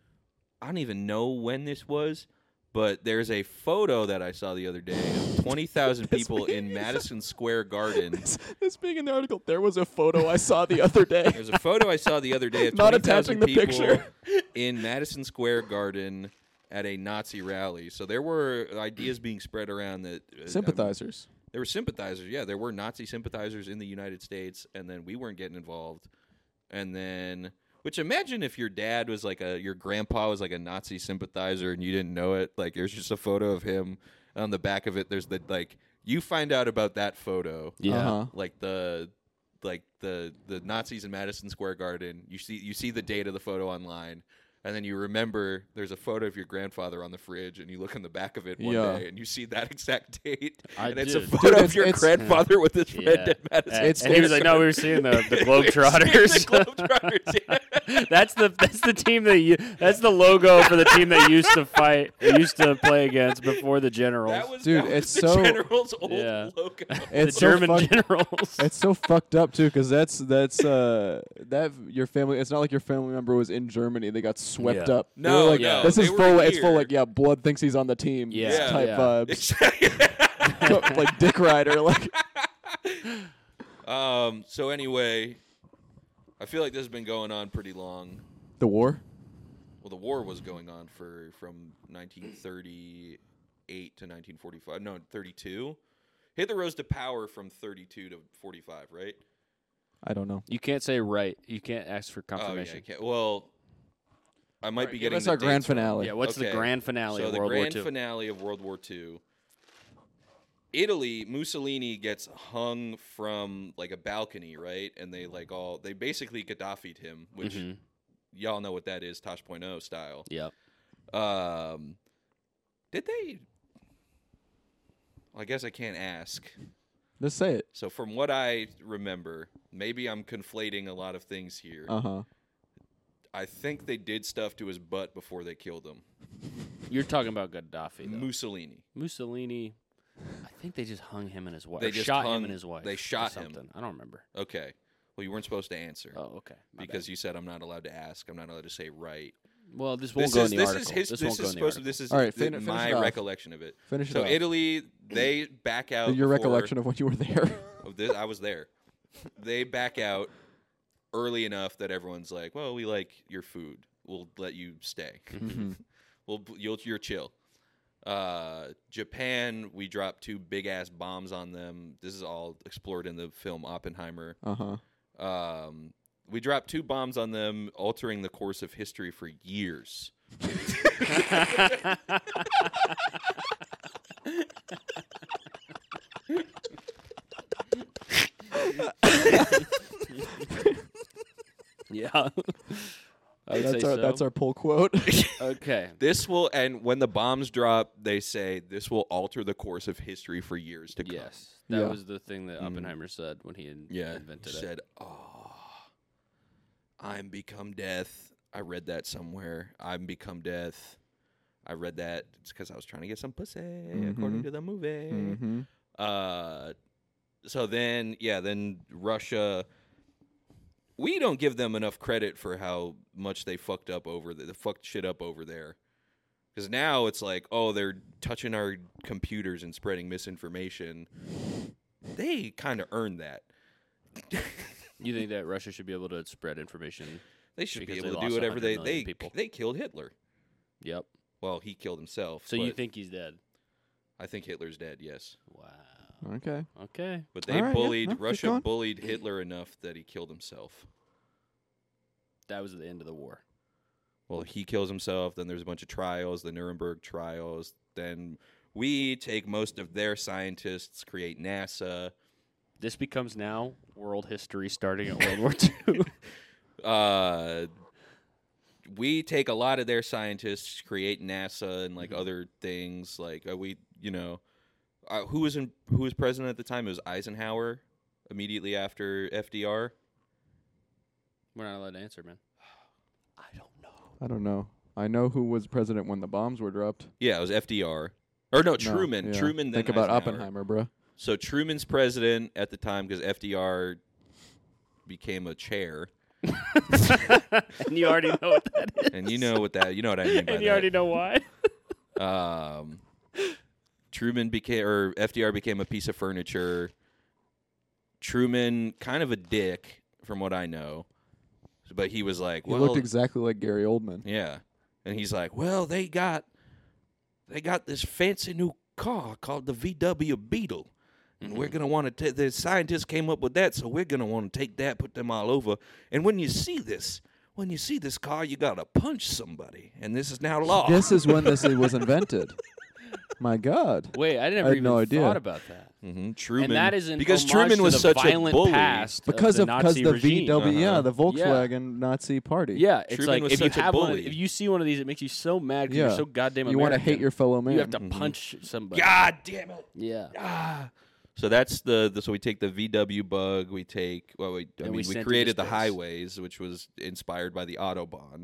I don't even know when this was, but there's a photo that I saw the other day of 20,000 people in Madison Square Garden. This being in the article, there was a photo I saw the other day. There's a photo I saw the other day of Not 20,000 attaching the people picture. in Madison Square Garden at a Nazi rally. So there were ideas being spread around that Sympathizers. there were sympathizers. Yeah, there were Nazi sympathizers in the United States, and then we weren't getting involved. And then, which imagine if your dad was like your grandpa was like a Nazi sympathizer and you didn't know it. Like there's just a photo of him. On the back of it, there's you find out about that photo. Yeah. Uh-huh. Like the Nazis in Madison Square Garden. You see the date of the photo online. And then you remember there's a photo of your grandfather on the fridge, and you look in the back of it one Yeah. day, and you see that exact date. I and it's a did. photo Dude, of your it's- grandfather with his friend Yeah. at Madison. It's- and he was like, "No, we were seeing the Globetrotters." The Globetrotters, yeah. That's the team that's the logo for the team they used to play against before the Generals. That was, Dude, that was it's the so- General's old Yeah. logo. the It's so German fuck- Generals. It's so fucked up too, because that your family. It's not like your family member was in Germany. They got swept Yeah. up. They No, were like, no, this they is were full. It's full here. like blood thinks he's on the team. Yeah. type Yeah. vibes. Like Dick Rider. Like So anyway, I feel like this has been going on pretty long. the war. Well, the war was going on from 1938 to 1945. No, 32. Hitler rose to power from 32 to 45, right? I don't know. You can't say right. You can't ask for Oh, yeah, confirmation. you can't. Well, I might be getting That's the our grand dates wrong. finale. Yeah, what's the Okay. grand finale So of the World War grand II? finale of World War II. Italy, Mussolini gets hung from like a balcony, right? And they basically Gaddafi'd him, which Mhm. y'all know what that is, Tosh.0 style. Yep. Did they? I guess I can't ask. Just say it. So from what I remember, maybe I'm conflating a lot of things here. Uh-huh. I think they did stuff to his butt before they killed him. You're talking about Gaddafi, though. Mussolini. Mussolini. I think they just hung him and his wife. They Or just shot him hung- and his wife. they or shot him. something. I don't remember. Okay. Well, you weren't supposed to answer. Oh, okay. My because bad. you said I'm not allowed to ask. I'm not allowed to say right. Well, this won't go in the article. This won't go in the article. This is All right, the- finish my it off. recollection of it. Finish it So off. Italy, they back out. Your before- recollection of when you were there. of this, I was there. They back out early enough that everyone's like, "Well, we like your food. We'll let you stay. Mhm. You're chill." Japan, we dropped 2 big ass bombs on them. This is all explored in the film Oppenheimer. Uh-huh. We dropped 2 bombs on them, altering the course of history for years. Yeah. I would say so. That's our pull quote. Okay. This will, and when the bombs drop, they say this will alter the course of history for years to come. Yes. That Yeah. was the thing that Oppenheimer said when he Yeah, invented he it. said, "Oh, I'm become death." I read that somewhere. I'm become death. I read that it's because I was trying to get some pussy, according to the movie. Mm-hmm. So then Russia. We don't give them enough credit for how much they fucked up over the fucked shit up over there. Because now it's like, oh, they're touching our computers and spreading misinformation. They kind of earned that. You think that Russia should be able to spread information? They should be Because they able to lost do whatever 100 million they people. they killed Hitler. Yep. Well, he killed himself. So you but think he's dead? I think Hitler's dead, yes. Wow. Okay. Okay. But they All right, yeah, bullied no, keep Russia going. bullied Hitler enough that he killed himself. That was the end of the war. Well, he kills himself, then there's a bunch of trials, the Nuremberg trials, then we take most of their scientists, create NASA. This becomes now world history starting at World War II. We take a lot of their scientists, create NASA and like other things. Like who was president at the time? It was Eisenhower. Immediately after FDR. We're not allowed to answer, man. I don't know. I know who was president when the bombs were dropped. Yeah, it was FDR. Or no, No, Truman. yeah. Truman. Then Think about Eisenhower. Oppenheimer, bro. So Truman's president at the time because FDR became a chair, And you already know what that is. and you know what I mean by And that. you already know why. FDR became a piece of furniture. Truman, kind of a dick, from what I know, but he was like, He well, looked exactly like Gary Oldman. yeah, and he's like, well, they got this fancy new car called the VW Beetle. And we're going to want to the scientists came up with that, so we're going to want to take that, put them all over. And when you see this car, you got to punch somebody. And this is now law. This is when this was invented. My God. Wait, I I never had even no idea. thought about that. Truman, And that is an because homage Truman to was the such a violent bully. past Because of the regime. VW, yeah, Uh-huh. the Volkswagen Nazi party. Yeah, it's Truman like was if you such a have one, bully. if you see one of these, it makes you so mad because Yeah. you're so goddamn You American. want to hate your fellow man. You have to punch somebody. God damn it! Yeah. So that's so we take the VW bug. We take we And we sent it to created the space. highways, which was inspired by the Autobahn.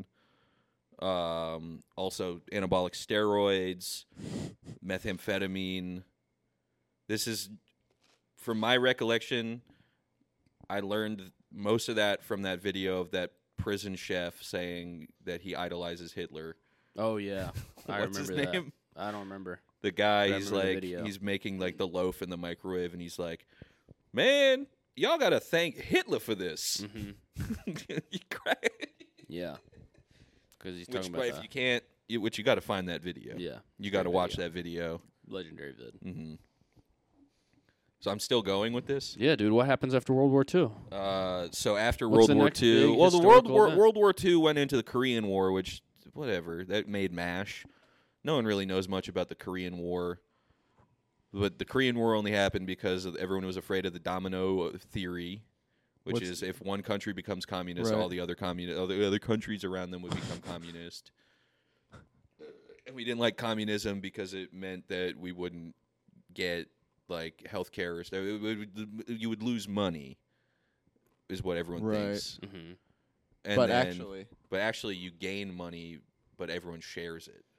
Also anabolic steroids, methamphetamine. This is, from my recollection, I learned most of that from that video of that prison chef saying that he idolizes Hitler. Oh yeah, I What's his remember that. name? I don't remember. The guy, I he's remember the like, video. he's making like the loaf in the microwave, and he's like, "Man, y'all gotta thank Hitler for this." You cry. Yeah, because he's Which, talking but about if that. you can't, you got to find that video. Yeah, you got to great watch video. that video. Legendary vid. Hmm. So I'm still going with this. Yeah, dude. What happens after World War II? So after What's World the War next II, big well, the historical event? World War II went into the Korean War, which whatever that made MASH. No one really knows much about the Korean War, but the Korean War only happened because everyone was afraid of the domino theory, which What's- is if one country becomes communist, Right. all the other other countries around them would become communist. And we didn't like communism because it meant that we wouldn't get like healthcare or stuff. You would lose money, is what everyone Right. thinks. Mm-hmm. And But then- actually, you gain money, but everyone shares it.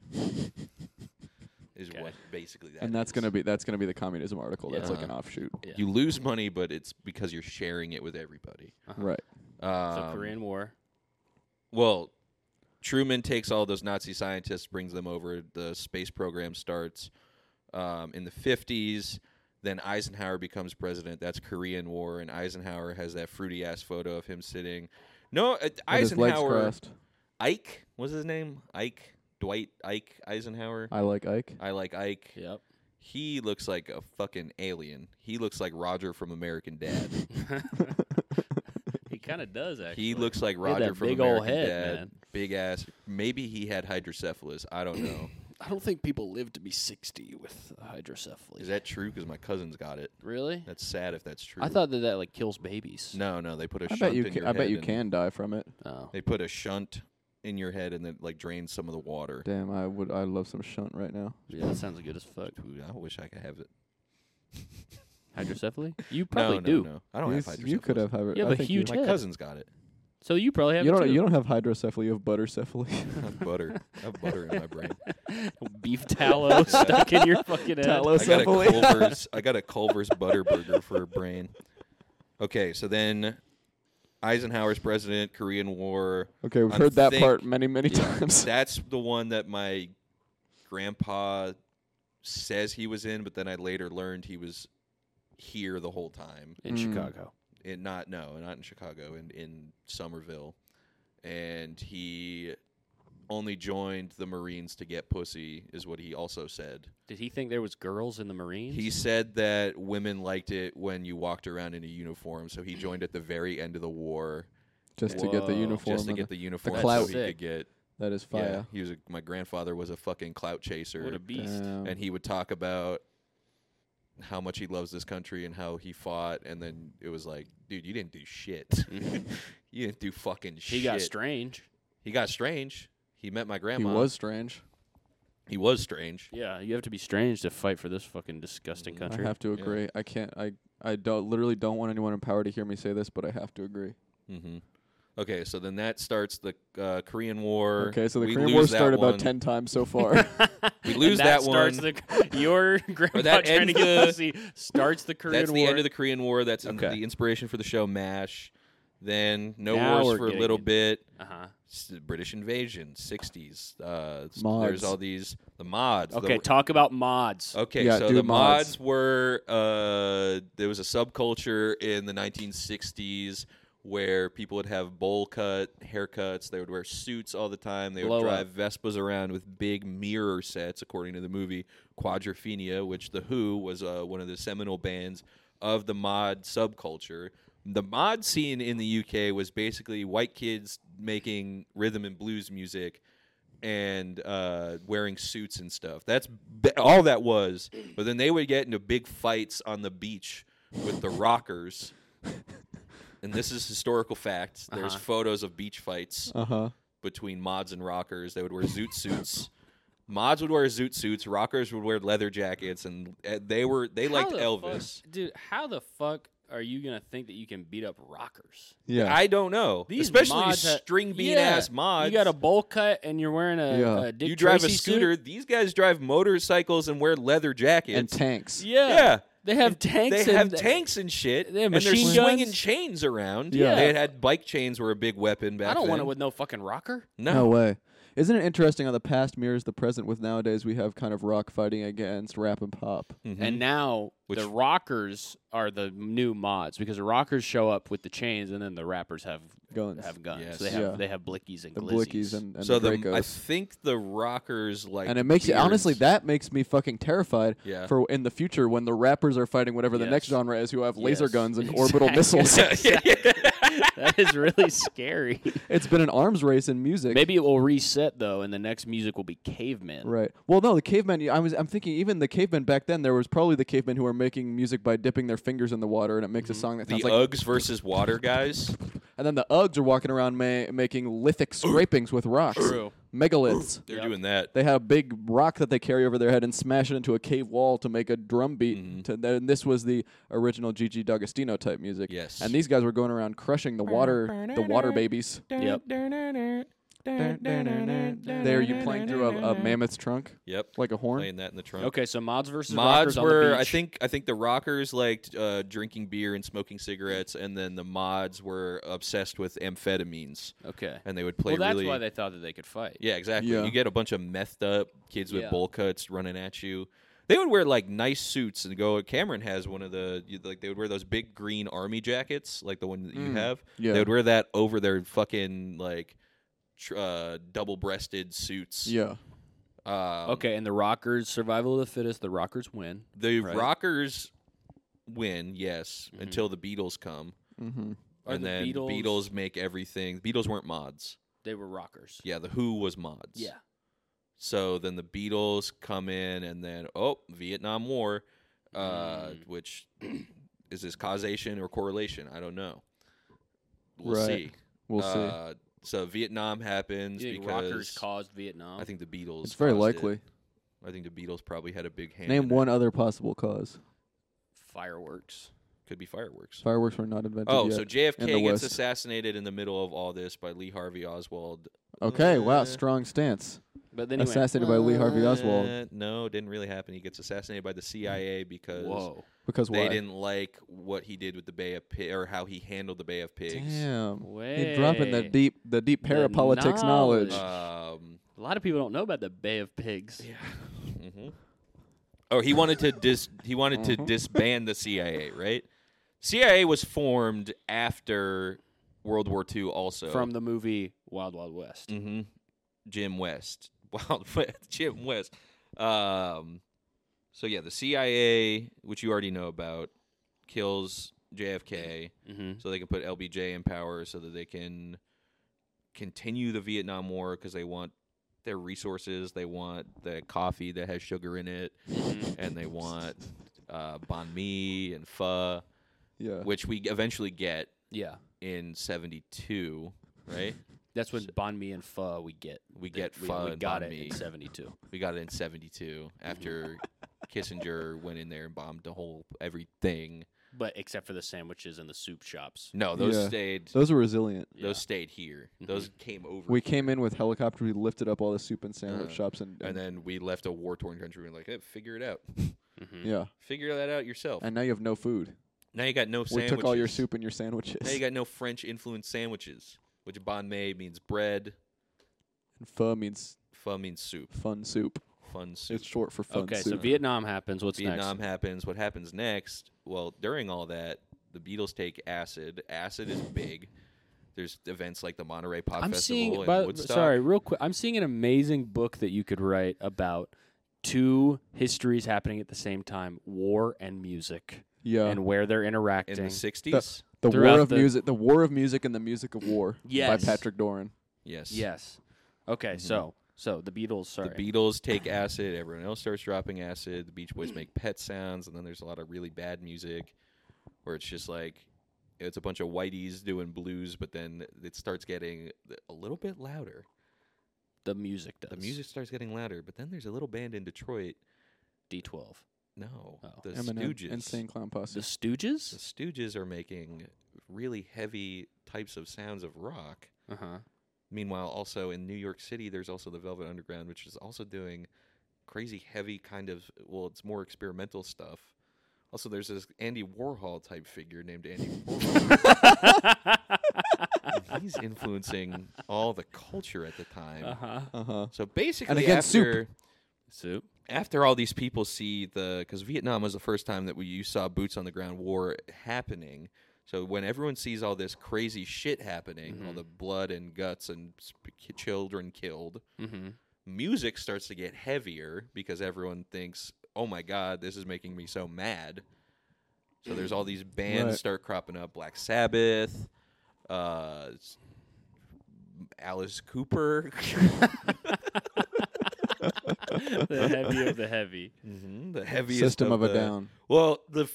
Is Okay. what basically that. and that's is. gonna be the communism article. That's like an Uh-huh. offshoot. Yeah. You lose money, but it's because you're sharing it with everybody. Right. So Korean War. Well, Truman takes all those Nazi scientists, brings them over. The space program starts in the 50s. Then Eisenhower becomes president. That's Korean War, and Eisenhower has that fruity ass photo of him sitting. No, With his legs Eisenhower. crossed. Ike, what's his name? Dwight Ike Eisenhower. I like Ike. I like Ike. Yep. He looks like a fucking alien. He looks like Roger from American Dad. He kind of does actually. He looks like He had Roger that from big American ol' head, Dad. man. Big ass. Maybe he had hydrocephalus. I don't know. I don't think people live to be 60 with hydrocephalus. Is that true? Because my cousin's got it. really? That's sad if that's true. I thought that like kills babies. No, they put a I shunt bet you. in Can, your I bet head you and- can die from it. Oh. They put a shunt in your head and then like drains some of the water. Damn, I would. I love some shunt right now. Yeah, that sounds good as fuck. Dude, I wish I could have it. Hydrocephaly? You probably no, do. No. I don't have hydrocephalus. You could have hydrocephaly. You have a huge My head. cousin's got it. So you probably have You it don't. too. You don't have hydrocephaly. You have buttercephaly. I have butter. I have butter in my brain. Beef tallow stuck in your fucking head. Tallow. I got a Culver's butter burger for a brain. Okay, so then Eisenhower's president, Korean War. Okay, we've I heard that think- part many Yeah, times. That's the one that my grandpa says he was in, but then I later learned he was here the whole time. In Chicago. Not in Chicago, in Somerville. And he only joined the Marines to get pussy, is what he also said. Did he think there was girls in the Marines? He said that women liked it when you walked around in a uniform, so he joined at the very end of the war Just to get the Whoa. uniform. just to and get the uniform clout. so he could get. that is Yeah, fire. he was. My grandfather was a fucking clout chaser. What a beast. Damn. And he would talk about how much he loves this country and how he fought, and then it was like, dude, you didn't do shit. You didn't do fucking shit. He got strange. He got strange. He met my He grandma. was strange. He was strange. Yeah, you have to be strange to fight for this fucking disgusting country. I have to agree. I can't. I don't literally don't want anyone in power to hear me say this, but I have to agree. Mm-hmm. Okay, so then that starts the Korean War. Okay, so the We Korean lose War that started one. about 10 times so far. We lose And that starts one. Your grandpa that trying to ends get the- pussy starts the Korean That's War. the end of the Korean War. That's Okay. the inspiration for the show MASH. Then no Now wars we're for a getting little in. bit. Uh-huh. British invasion, 60s. There's Mods. all these the mods. Okay, The, talk about mods. okay, Yeah, so do the mods mods. were there was a subculture in the 1960s where people would have bowl cut haircuts. They would wear suits all the time. They would Blow drive up. Vespas around with big mirror sets, according to the movie Quadrophenia, which The Who was one of the seminal bands of the mod subculture. The mod scene in the UK was basically white kids making rhythm and blues music and wearing suits and stuff. That's all that was. But then they would get into big fights on the beach with the rockers. And this is historical fact. There's photos of beach fights between mods and rockers. They would wear zoot suits. Mods would wear zoot suits. Rockers would wear leather jackets, and they liked Elvis. Dude, how the fuck are you gonna think that you can beat up rockers? Yeah. I don't know. These Especially mods string bean ass mods. You got a bowl cut and you're wearing a Dick You drive Tracy a scooter. suit? These guys drive motorcycles and wear leather jackets and tanks. Yeah. They have tanks. They have tanks and shit. They have and they're machine swinging guns. chains around. Yeah. They had bike chains were a big weapon back I don't then. want it with no fucking rocker. No way. Isn't it interesting how the past mirrors the present with nowadays we have kind of rock fighting against rap and pop? Mhm. And now the rockers are the new mods because the rockers show up with the chains and then the rappers have Guns. Yes. So they have blickies and The glizzies. Blickies and so the I Dracos. think the rockers like And it makes you, honestly, that makes me fucking terrified Yeah. for in the future when the rappers are fighting whatever the next Yes. genre is who have laser Yes. guns and orbital Exactly. missiles. That is really scary. It's been an arms race in music. Maybe it will reset though, and the next music will be cavemen. Right. Well, no, the cavemen. I'm thinking even the cavemen back then. There was probably the cavemen who were making music by dipping their fingers in the water, and it makes a song that the sounds like. Uggs versus water guys. And then the Uggs are walking around making lithic scrapings with rocks. True. Megaliths. They're doing that. They have a big rock that they carry over their head and smash it into a cave wall to make a drum beat. And this was the original Gigi D'Agostino type music. Yes. And these guys were going around crushing the water babies. Yep. There, you playing through a mammoth's trunk Yep. like a horn. Playing that in the trunk. Okay, so mods versus Mods rockers were, on the beach. I think the rockers liked drinking beer and smoking cigarettes, and then the mods were obsessed with amphetamines, Okay. and they would play Well, that's really. why they thought that they could fight. Yeah, exactly. Yeah. You get a bunch of methed up kids with Yeah. bowl cuts running at you. They would wear like nice suits and go. Cameron has one of they would wear those big green army jackets, like the one that you have. Yeah. They would wear that over their fucking like double-breasted suits. Yeah. Okay, and the rockers, survival of the fittest, the rockers win. The Right. rockers win, yes, until the Beatles come. Mm-hmm. Are And the then Beatles- the Beatles make everything. The Beatles weren't mods. They were rockers. Yeah, the Who was mods. Yeah. So then the Beatles come in, and then Vietnam War, which is this causation or correlation? I don't know. We'll Right. see. We'll see. So Vietnam happens Do you think because rockers caused Vietnam? I think the Beatles. It's very caused likely. it. I think the Beatles probably had a big hand. Name in one It. other possible cause. Fireworks. Could be fireworks. Fireworks were not invented Oh, yet so in JFK the gets West. assassinated in the middle of all this by Lee Harvey Oswald. Okay, wow, Uh, strong stance. But then he went, Assassinated by Lee Harvey Oswald. No, it didn't really happen. He gets assassinated by the CIA because whoa. Because they why? didn't like what he did with the Bay of Pigs or how he handled the Bay of Pigs. Damn. Way. You're dropping the deep parapolitics knowledge. A lot of people don't know about the Bay of Pigs. hmm Oh, he wanted to disband the CIA, right? CIA was formed after World War II, also From the movie Wild Wild West. hmm Jim West, Wild West, Jim West. So yeah, the CIA, which you already know about, kills JFK, Mm-hmm. so they can put LBJ in power, so that they can continue the Vietnam War because they want their resources. They want the coffee that has sugar in it, and they want banh mi and pho, Yeah. which we eventually get Yeah. in '72, right? That's when banh mi and pho we get. We get we, pho we and got banh it mi. in 72. We got it in '72 after Kissinger went in there and bombed the whole everything. But except for the sandwiches and the soup shops. No, those Yeah. stayed. Those are resilient. Those stayed here. Those came over. We came in with helicopters. We lifted up all the soup and sandwich shops, and then we left a war-torn country. And like, hey, figure it out. yeah. Figure that out yourself. And now you have no food. Now you got no We sandwiches. took all your soup and your sandwiches. Now you got no French-influenced sandwiches, which banh mi means bread. And pho means Pho means soup. fun soup. Fun soup. It's short for fun Okay, soup. so Vietnam happens. What's Vietnam next? happens. What happens next? Well, during all that, the Beatles take acid. Acid is big. There's events like the Monterey Pop I'm Festival seeing. and Woodstock. Sorry, real quick. I'm seeing an amazing book that you could write about two histories happening at the same time: war and music, yeah. and where they're interacting. In the 60s? The throughout War of the- Music, the War of Music and the Music of War Yes. by Patrick Doran. Yes. Yes. Okay, so So the Beatles. Sorry. The Beatles take acid. Everyone else starts dropping acid. The Beach Boys make pet sounds, and then there's a lot of really bad music where it's just like it's a bunch of whiteys doing blues, but then it starts getting a little bit louder. The music does. The music starts getting louder, but then there's a little band in Detroit. D12. No, Oh. the Eminem, Stooges. Insane Clown Posse. The Stooges. The Stooges are making really heavy types of sounds of rock. Uh huh. Meanwhile, also in New York City, there's also the Velvet Underground, which is also doing crazy heavy kind of, well, it's more experimental stuff. Also, there's this Andy Warhol type figure named Andy Warhol. And he's influencing all the culture at the time. huh. So basically, And again, after Soup. after all these people see because Vietnam was the first time that you saw boots on the ground war happening. So when everyone sees all this crazy shit happening, all the blood and guts and children killed, Mm-hmm. music starts to get heavier because everyone thinks, oh my God, this is making me so mad. So there's all these bands Right. start cropping up. Black Sabbath, Alice Cooper. The heavy of the heavy. The heaviest System of a the- Down. Well, the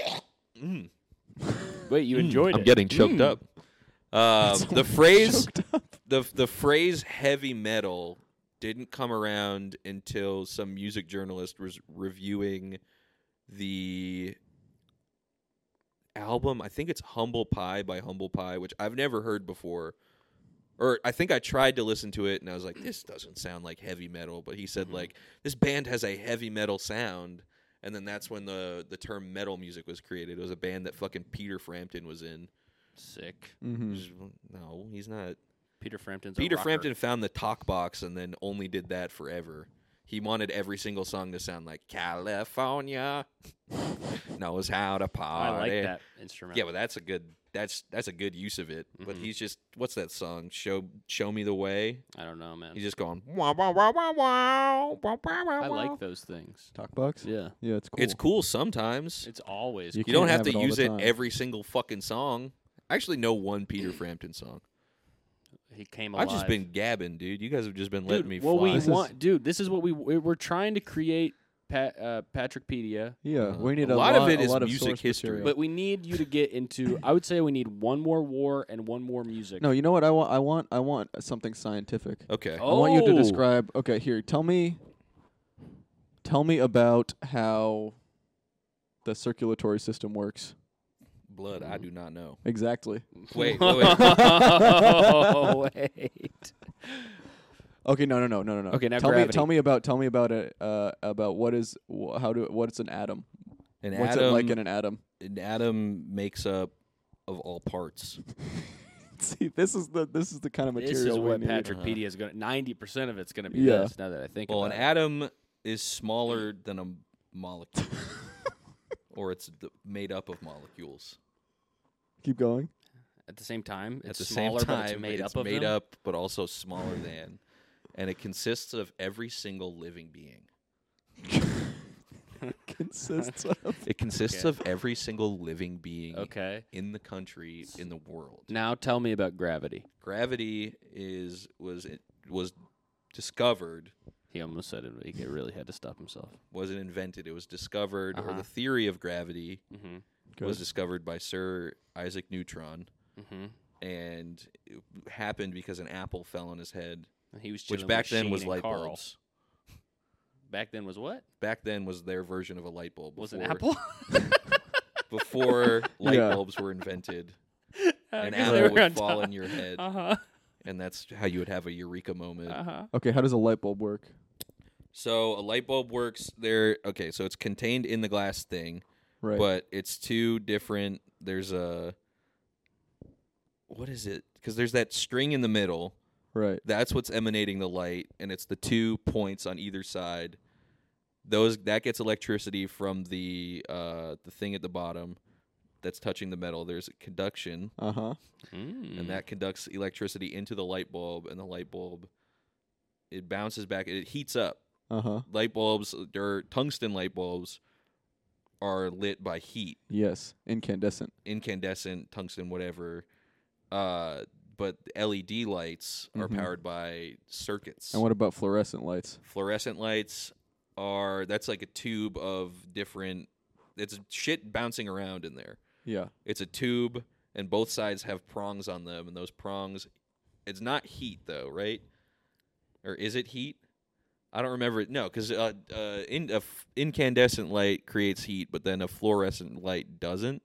Wait, you enjoyed it? I'm getting choked up. The phrase Choked up. the phrase heavy metal didn't come around until some music journalist was reviewing the album. I think it's Humble Pie by Humble Pie, which I've never heard before. Or I think I tried to listen to it and I was like, this doesn't sound like heavy metal. But he said like this band has a heavy metal sound. And then that's when the term metal music was created. It was a band that fucking Peter Frampton was in. Sick. Mm-hmm. Which is- No, he's not. Peter Frampton's Peter a rocker. Frampton found the talk box and then only did that forever. He wanted every single song to sound like California knows how to I party. like that instrument. Yeah, but that's a good use of it. But he's just what's that song? Show me the way. I don't know, man. He's just going wow wow wow wow wow wow wow. I like those things. Talk box? Yeah. Yeah, it's cool. It's cool sometimes. It's always You You don't can't have have to it all use the it time. every single fucking song. I actually know one Peter Frampton song. he came alive. I've just been gabbing, dude. You guys have just been letting Dude, me well, fly. we This is- want, dude. This is what we're trying to create. Patrickpedia, Yeah, we need A a lot of it a is lot of music source history. material. but we need you to get into. I would say we need one more war and one more music. No, you know what I want? I want something scientific. Okay. Oh. I want you to describe. Okay, here. Tell me about how the circulatory system works. Blood, I do not know. Exactly. Wait. Oh, wait. Okay, no. Okay, now tell gravity. me about it. About what's an atom? An What's atom, it like in an atom? an atom makes up of all parts. See, this is the kind of This material is we what need. Patrickpedia is going to. 90% of it's going to be Yeah. this. Now that I think Well, about an it. atom is smaller than a molecule, or it's made up of molecules. Keep going. At the same time, At it's the smaller, same but time, it's made it's up of made them. up, but also smaller than, and it consists of every single living being. Consists of. It consists Okay. of every single living being Okay. in the country, in the world. Now tell me about gravity. Gravity was discovered. He almost said it. He really had to stop himself. Wasn't invented. It was discovered, or Uh-huh. the theory of gravity Mm-hmm. was discovered by Sir Isaac Newton, Mm-hmm. and it happened because an apple fell on his head, And he was which chilling back with then Shane was and light Carl. bulbs. Back then was what? Back then was their version of a light bulb. Was an before- apple? before light Yeah. bulbs were invented. An Because they apple were on would fall top. in your head, Uh-huh. and that's how you would have a eureka moment. Uh-huh. Okay, how does a light bulb work? So a light bulb works there. Okay, so it's contained in the glass thing, Right. but it's two different. There's a what is it? Because there's that string in the middle. right. That's what's emanating the light, and it's the 2 points on either side. That gets electricity from the thing at the bottom that's touching the metal. There's conduction, Uh huh. Mm. and that conducts electricity into the light bulb, and the light bulb it bounces back. It heats up. Uh huh. Light bulbs, or tungsten light bulbs, are lit by heat, Yes. Incandescent. incandescent, tungsten, whatever. but the LED lights are powered by circuits. And what about fluorescent lights? Fluorescent lights that's like a tube of different. It's shit bouncing around in there. Yeah. It's a tube, and both sides have prongs on them, and those prongs. It's not heat though, right? Or is it heat? I don't remember it. No, because incandescent light creates heat, but then a fluorescent light doesn't.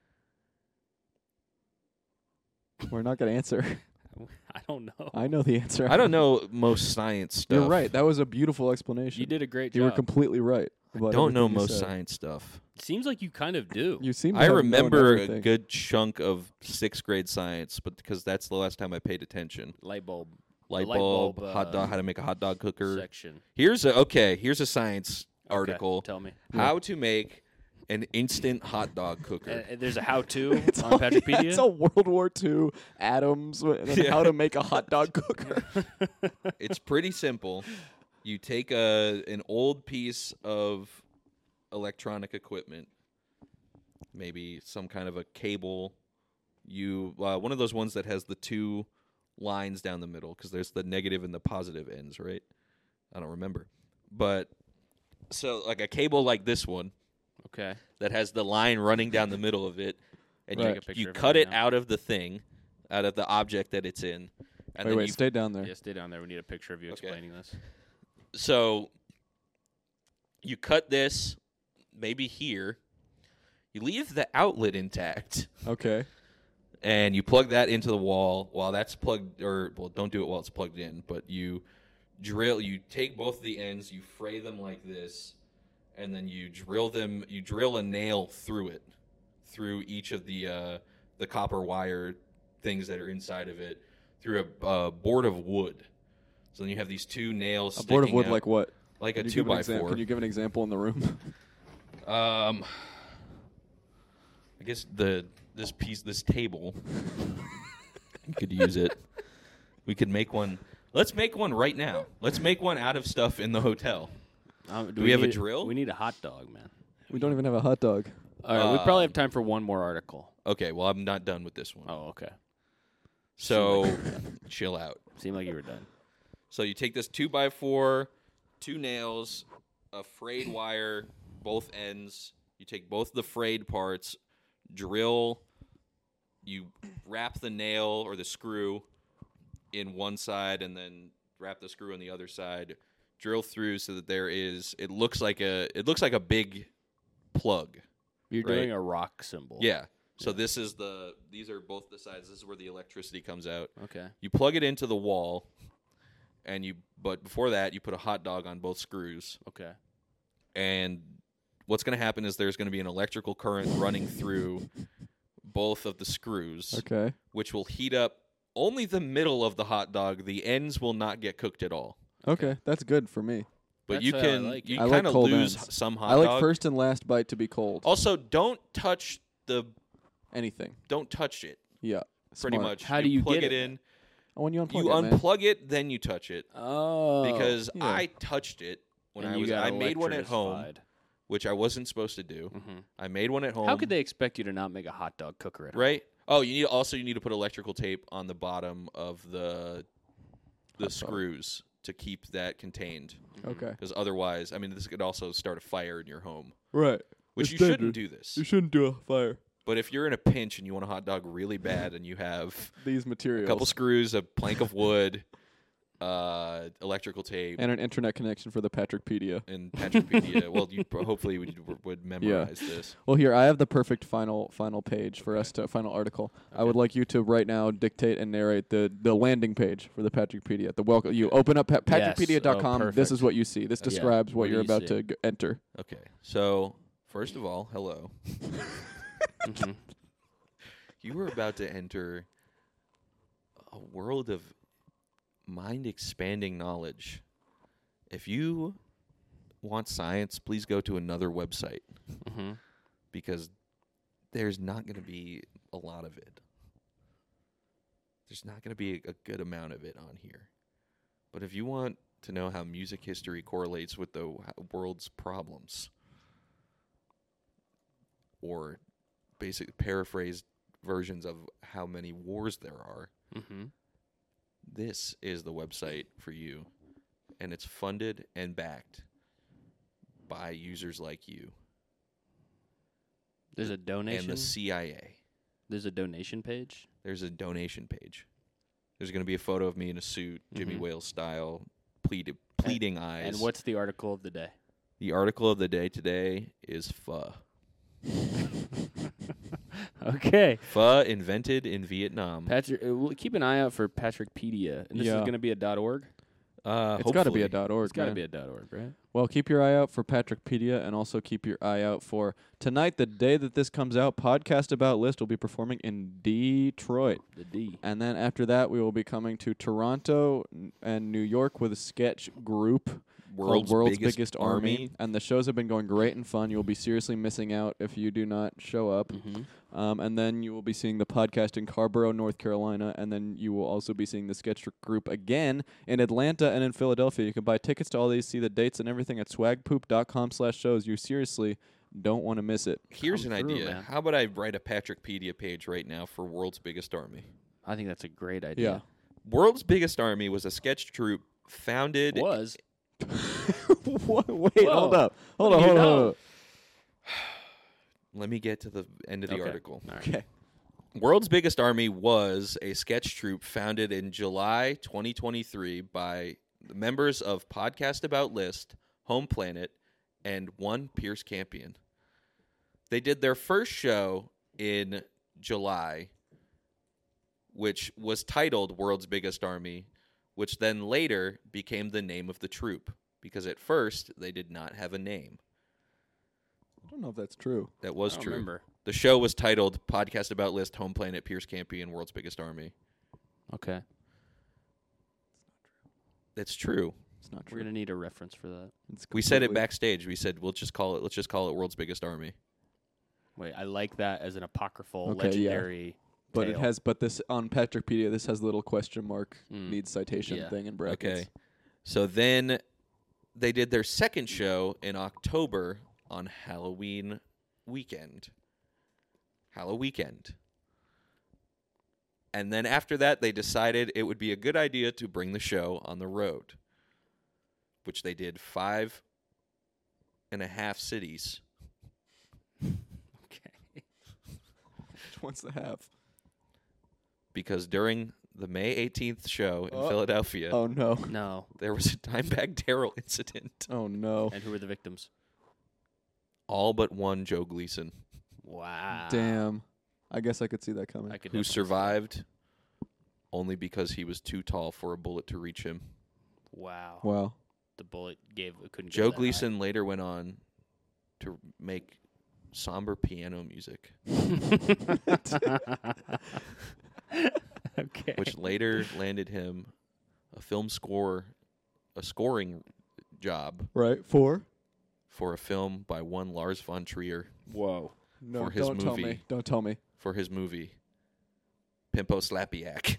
We're not going to answer. I don't know. I know the answer. I don't know most science stuff. You're right. That was a beautiful explanation. You did a great You were job. completely right. I about don't know everything you most said. science stuff. Seems like you kind of do. You seem to I have known remember a everything. good chunk of 6th grade science, but because that's the last time I paid attention. Light bulb Light light bulb, bulb, hot dog, how to make a hot dog cooker. section. Here's a science article. Okay, tell me. How to make an instant hot dog cooker. There's a how-to It's on Patrickpedia. It's a World War II Adams and how to make a hot dog cooker. It's pretty simple. You take an old piece of electronic equipment, maybe some kind of a cable. You one of those ones that has the two lines down the middle, because there's the negative and the positive ends, right? I don't remember, but so like a cable like this one Okay. that has the line running down the middle of it, and Right. Take a picture you of it cut right it now. out of the thing, out of the object that it's in, and then Wait, you stay down there. Yeah, stay down there. We need a picture of you Okay. explaining this. So you cut this maybe here. You leave the outlet intact, Okay. and you plug that into the wall while that's plugged. Don't do it while it's plugged in. But you drill. You take both the ends. You fray them like this, and then you drill them. You drill a nail through it, through each of the copper wire things that are inside of it, through a board of wood. So then you have these two nails. A board of sticking wood out, like what? like a Can you give an 2x4. Can you give an example in the room? I guess this table, you could use it. We could make one. Let's make one right now. Let's make one out of stuff in the hotel. Do we have a need drill? We need a hot dog, man. We don't even have a hot dog. All right, we probably have time for one more article. Okay, well, I'm not done with this one. Oh, okay. So, chill out. Seemed like you were done. So you take this 2x4, two nails, a frayed wire, both ends. You take both the frayed parts, drill. You wrap the nail or the screw in one side, and then wrap the screw on the other side. Drill through so that there is. It looks like a big plug. You're Right. doing a rock symbol. Yeah. So these are both the sides. This is where the electricity comes out. Okay. You plug it into the wall, but before that, you put a hot dog on both screws. Okay. And what's going to happen is there's going to be an electrical current running through both of the screws, Okay. which will heat up only the middle of the hot dog. The ends will not get cooked at all. Okay. That's good for me. But That's you how I can like it. you I like kind of cold lose ends. some hot I like dog. first and last bite to be cold. Also, don't touch Anything. it. Yeah. Pretty Smart. much. How do you plug get it it? in? Oh, when you unplug You it, man. unplug it, then you touch it. Oh. Because yeah. I touched it when And I you was. got I made one at home, electrified. which I wasn't supposed to do. Mhm. I made one at home. How could they expect you to not make a hot dog cooker at home? Right. Oh, you need to put electrical tape on the bottom of the dog. screws to keep that contained. Okay. Because otherwise, I mean, this could also start a fire in your home, Right. which It's you shouldn't dangerous. do this. You shouldn't do a fire. But if you're in a pinch and you want a hot dog really bad, and you have These a materials. couple screws, a plank of wood, electrical tape, and an internet connection for the Patrickpedia. and Patrickpedia, well, you hopefully would memorize this. Well, here I have the perfect final page for us to final article. I would like you to right now dictate and narrate the landing page for the Patrickpedia. The welcome. You open up patrickpedia.com. Oh, this is perfect. what you see. This describes what What do you're you about see? to enter. Okay. So first of all, hello. Mhm. You were about to enter a world of mind-expanding knowledge. If you want science, please go to another website Mhm. because there's not going to be a lot of it. There's not going to be a good amount of it on here. But if you want to know how music history correlates with the world's problems, or basic paraphrased versions of how many wars there are, Mm-hmm. This is the website for you, and it's funded and backed by users like you There's a donation. and the CIA. There's a donation page. There's a donation page. There's going to be a photo of me in a suit, Jimmy Mhm. Wales style, pleading eyes. And what's the article of the day? The article of the day today is pho. Okay. Pho invented in Vietnam. Patrick, we'll keep an eye out for Patrickpedia. And this is Yeah. going to be a .org? It's got to be a hopefully. .org. It's got to man. be a .org, right? Well, keep your eye out for Patrickpedia, and also keep your eye out for tonight, the day that this comes out. Podcast About List will be performing in Detroit, The D. and then after that, we will be coming to Toronto and New York with a sketch group called World's Biggest Army. And the shows have been going great and fun. You will be seriously missing out if you do not show up. Mm-hmm. And then you will be seeing the podcast in Carborough, North Carolina, and then you will also be seeing the sketch group again in Atlanta and in Philadelphia. You can buy tickets to all these, see the dates and everything at swagpoop.com/shows. You seriously don't want to miss it. Here's Come an through, idea. man. How about I write a Patrickpedia page right now for World's Biggest Army? I think that's a great idea. World's Biggest Army was a sketch troupe founded. Was. What? Wait, Whoa. hold up. Hold What on, do you hold on, know? hold on. Let me get to the end of the Okay. article. All right. Okay. World's Biggest Army was a sketch troupe founded in July 2023 by the members of Podcast About List, Home Planet, and one Pierce Campion. They did their first show in July, which was titled World's Biggest Army, which then later became the name of the troupe, because at first they did not have a name. I don't know if that's true. That was I don't true. remember. The show was titled Podcast About List, Home Planet, Pierce Campion, World's Biggest Army. Okay. That's true. It's not We're true. going to need a reference for that. It's We said it completely- backstage. We said let's just call it World's Biggest Army. Wait, I like that as an apocryphal, Okay, yeah. legendary But it tale. has, but this on Patrickpedia, this has a little question mark needs citation Yeah. thing in brackets. Okay. So then they did their second show in October on Halloween weekend. And then after that, they decided it would be a good idea to bring the show on the road, which they did 5.5 cities. Okay. Which one's the half? Because during the May 18th show in Oh. Philadelphia, Oh no! No. there was a Dimebag Darrell incident. Oh no! And who were the victims? All but one Joe Gleason, Wow. Damn. I guess I could see that coming. I could who definitely see that. survived only because he was too tall for a bullet to reach him. Wow. Wow. The bullet couldn't go Joe that Gleason later went on to make somber piano music, high. Okay. which later landed him a scoring job Right. For? for a film by one Lars von Trier Whoa. No, For his don't tell movie. me. Don't tell me. for his movie Pimpo Slappiac.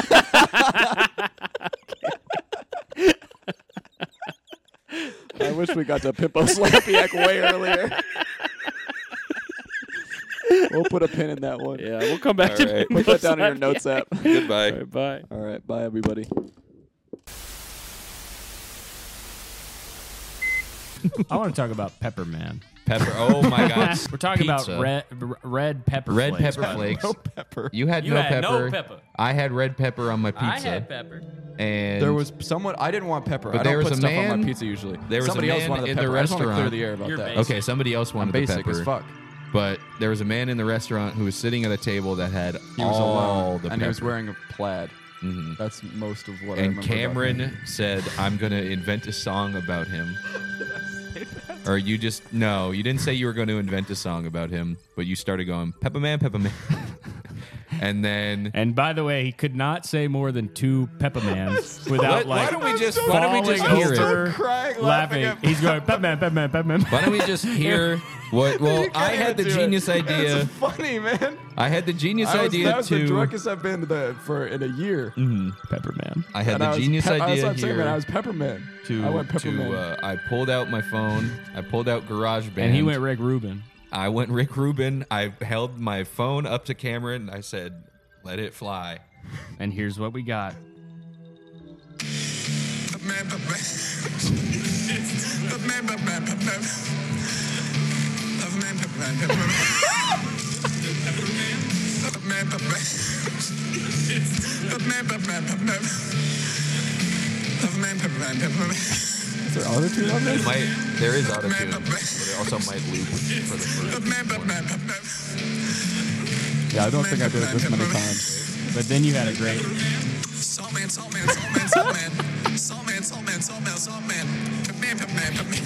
I wish we got to Pimpo Slappiac way earlier. We'll put a pin in that one. Yeah, we'll come back All to right. Put that down in your notes app. Goodbye. All right, bye. All right. Bye, everybody. I want to talk about Pepper Man. Pepper. Oh my God. We're talking Pizza. about red pepper Red flakes. pepper by the way. flakes. Pepper. You had You no had pepper. no pepper. I had red pepper on my pizza. I had pepper. And There was someone. I didn't want pepper. But I there don't was put a stuff on man- my pizza usually. there was a Somebody else man wanted the in the pepper. I just want to clear restaurant. the air about You're that. basic. okay, somebody else I'm wanted the basic pepper. as fuck. But there was a man in the restaurant who was sitting at a table that had He was all alone, the and he was pepper. wearing a plaid. Mhm. That's most of what I And remember. about Cameron him. said, "I'm gonna invent a song about him." Or you just no, you didn't say you were going to invent a song about him, but you started going Pepper Man, and then And by the way, he could not say more than 2 Peppermans without why like don't we just falling hear it? over, Crying, laughing. laughing. He's going Pepperman, Pepperman, Pepperman. Why don't we just hear what? Well, I had the genius idea. It's funny, man. I had the genius That idea was the to. drunkest I've been for in a year. Pepperman. I had And the I was genius That's idea what I'm saying, man. I here was Pepperman. to I went Pepperman. I pulled out my phone. I pulled out GarageBand. And he went Rick Rubin. I went Rick Rubin. I held my phone up to Cameron. And I said, "Let it fly." And here's what we got. Is there auto-tune on this? There is autotune, but it also might loop for the first one. Yeah, I don't think I did it this many times. But then you had a great. Saltman, Saltman, Saltman, Saltman, Saltman, Saltman, Saltman, Saltman, Pepman, Pepman, Pepman.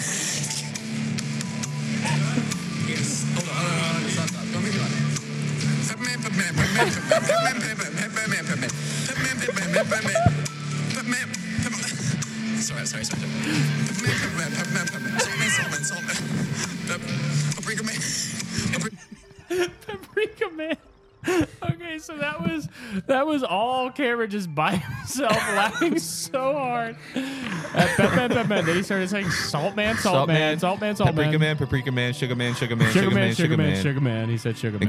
Yes. Hold on. Stop. Don't make it loud. Pepman, Pepman, Pepman, Pepman, Pepman, Pepman, Pepman, Pepman, Pepman, Pepman, Pepman, Pepman, Pepman. Sorry. Pepman, Pepman, Pepman, Pepman, Saltman, Saltman, Paprika Man. Paprika Man. Okay, so that was all Cameron just by himself laughing so hard. Then he started saying Salt Man. Paprika Man, Sugar Man, Sugar Man. He said Sugar Man.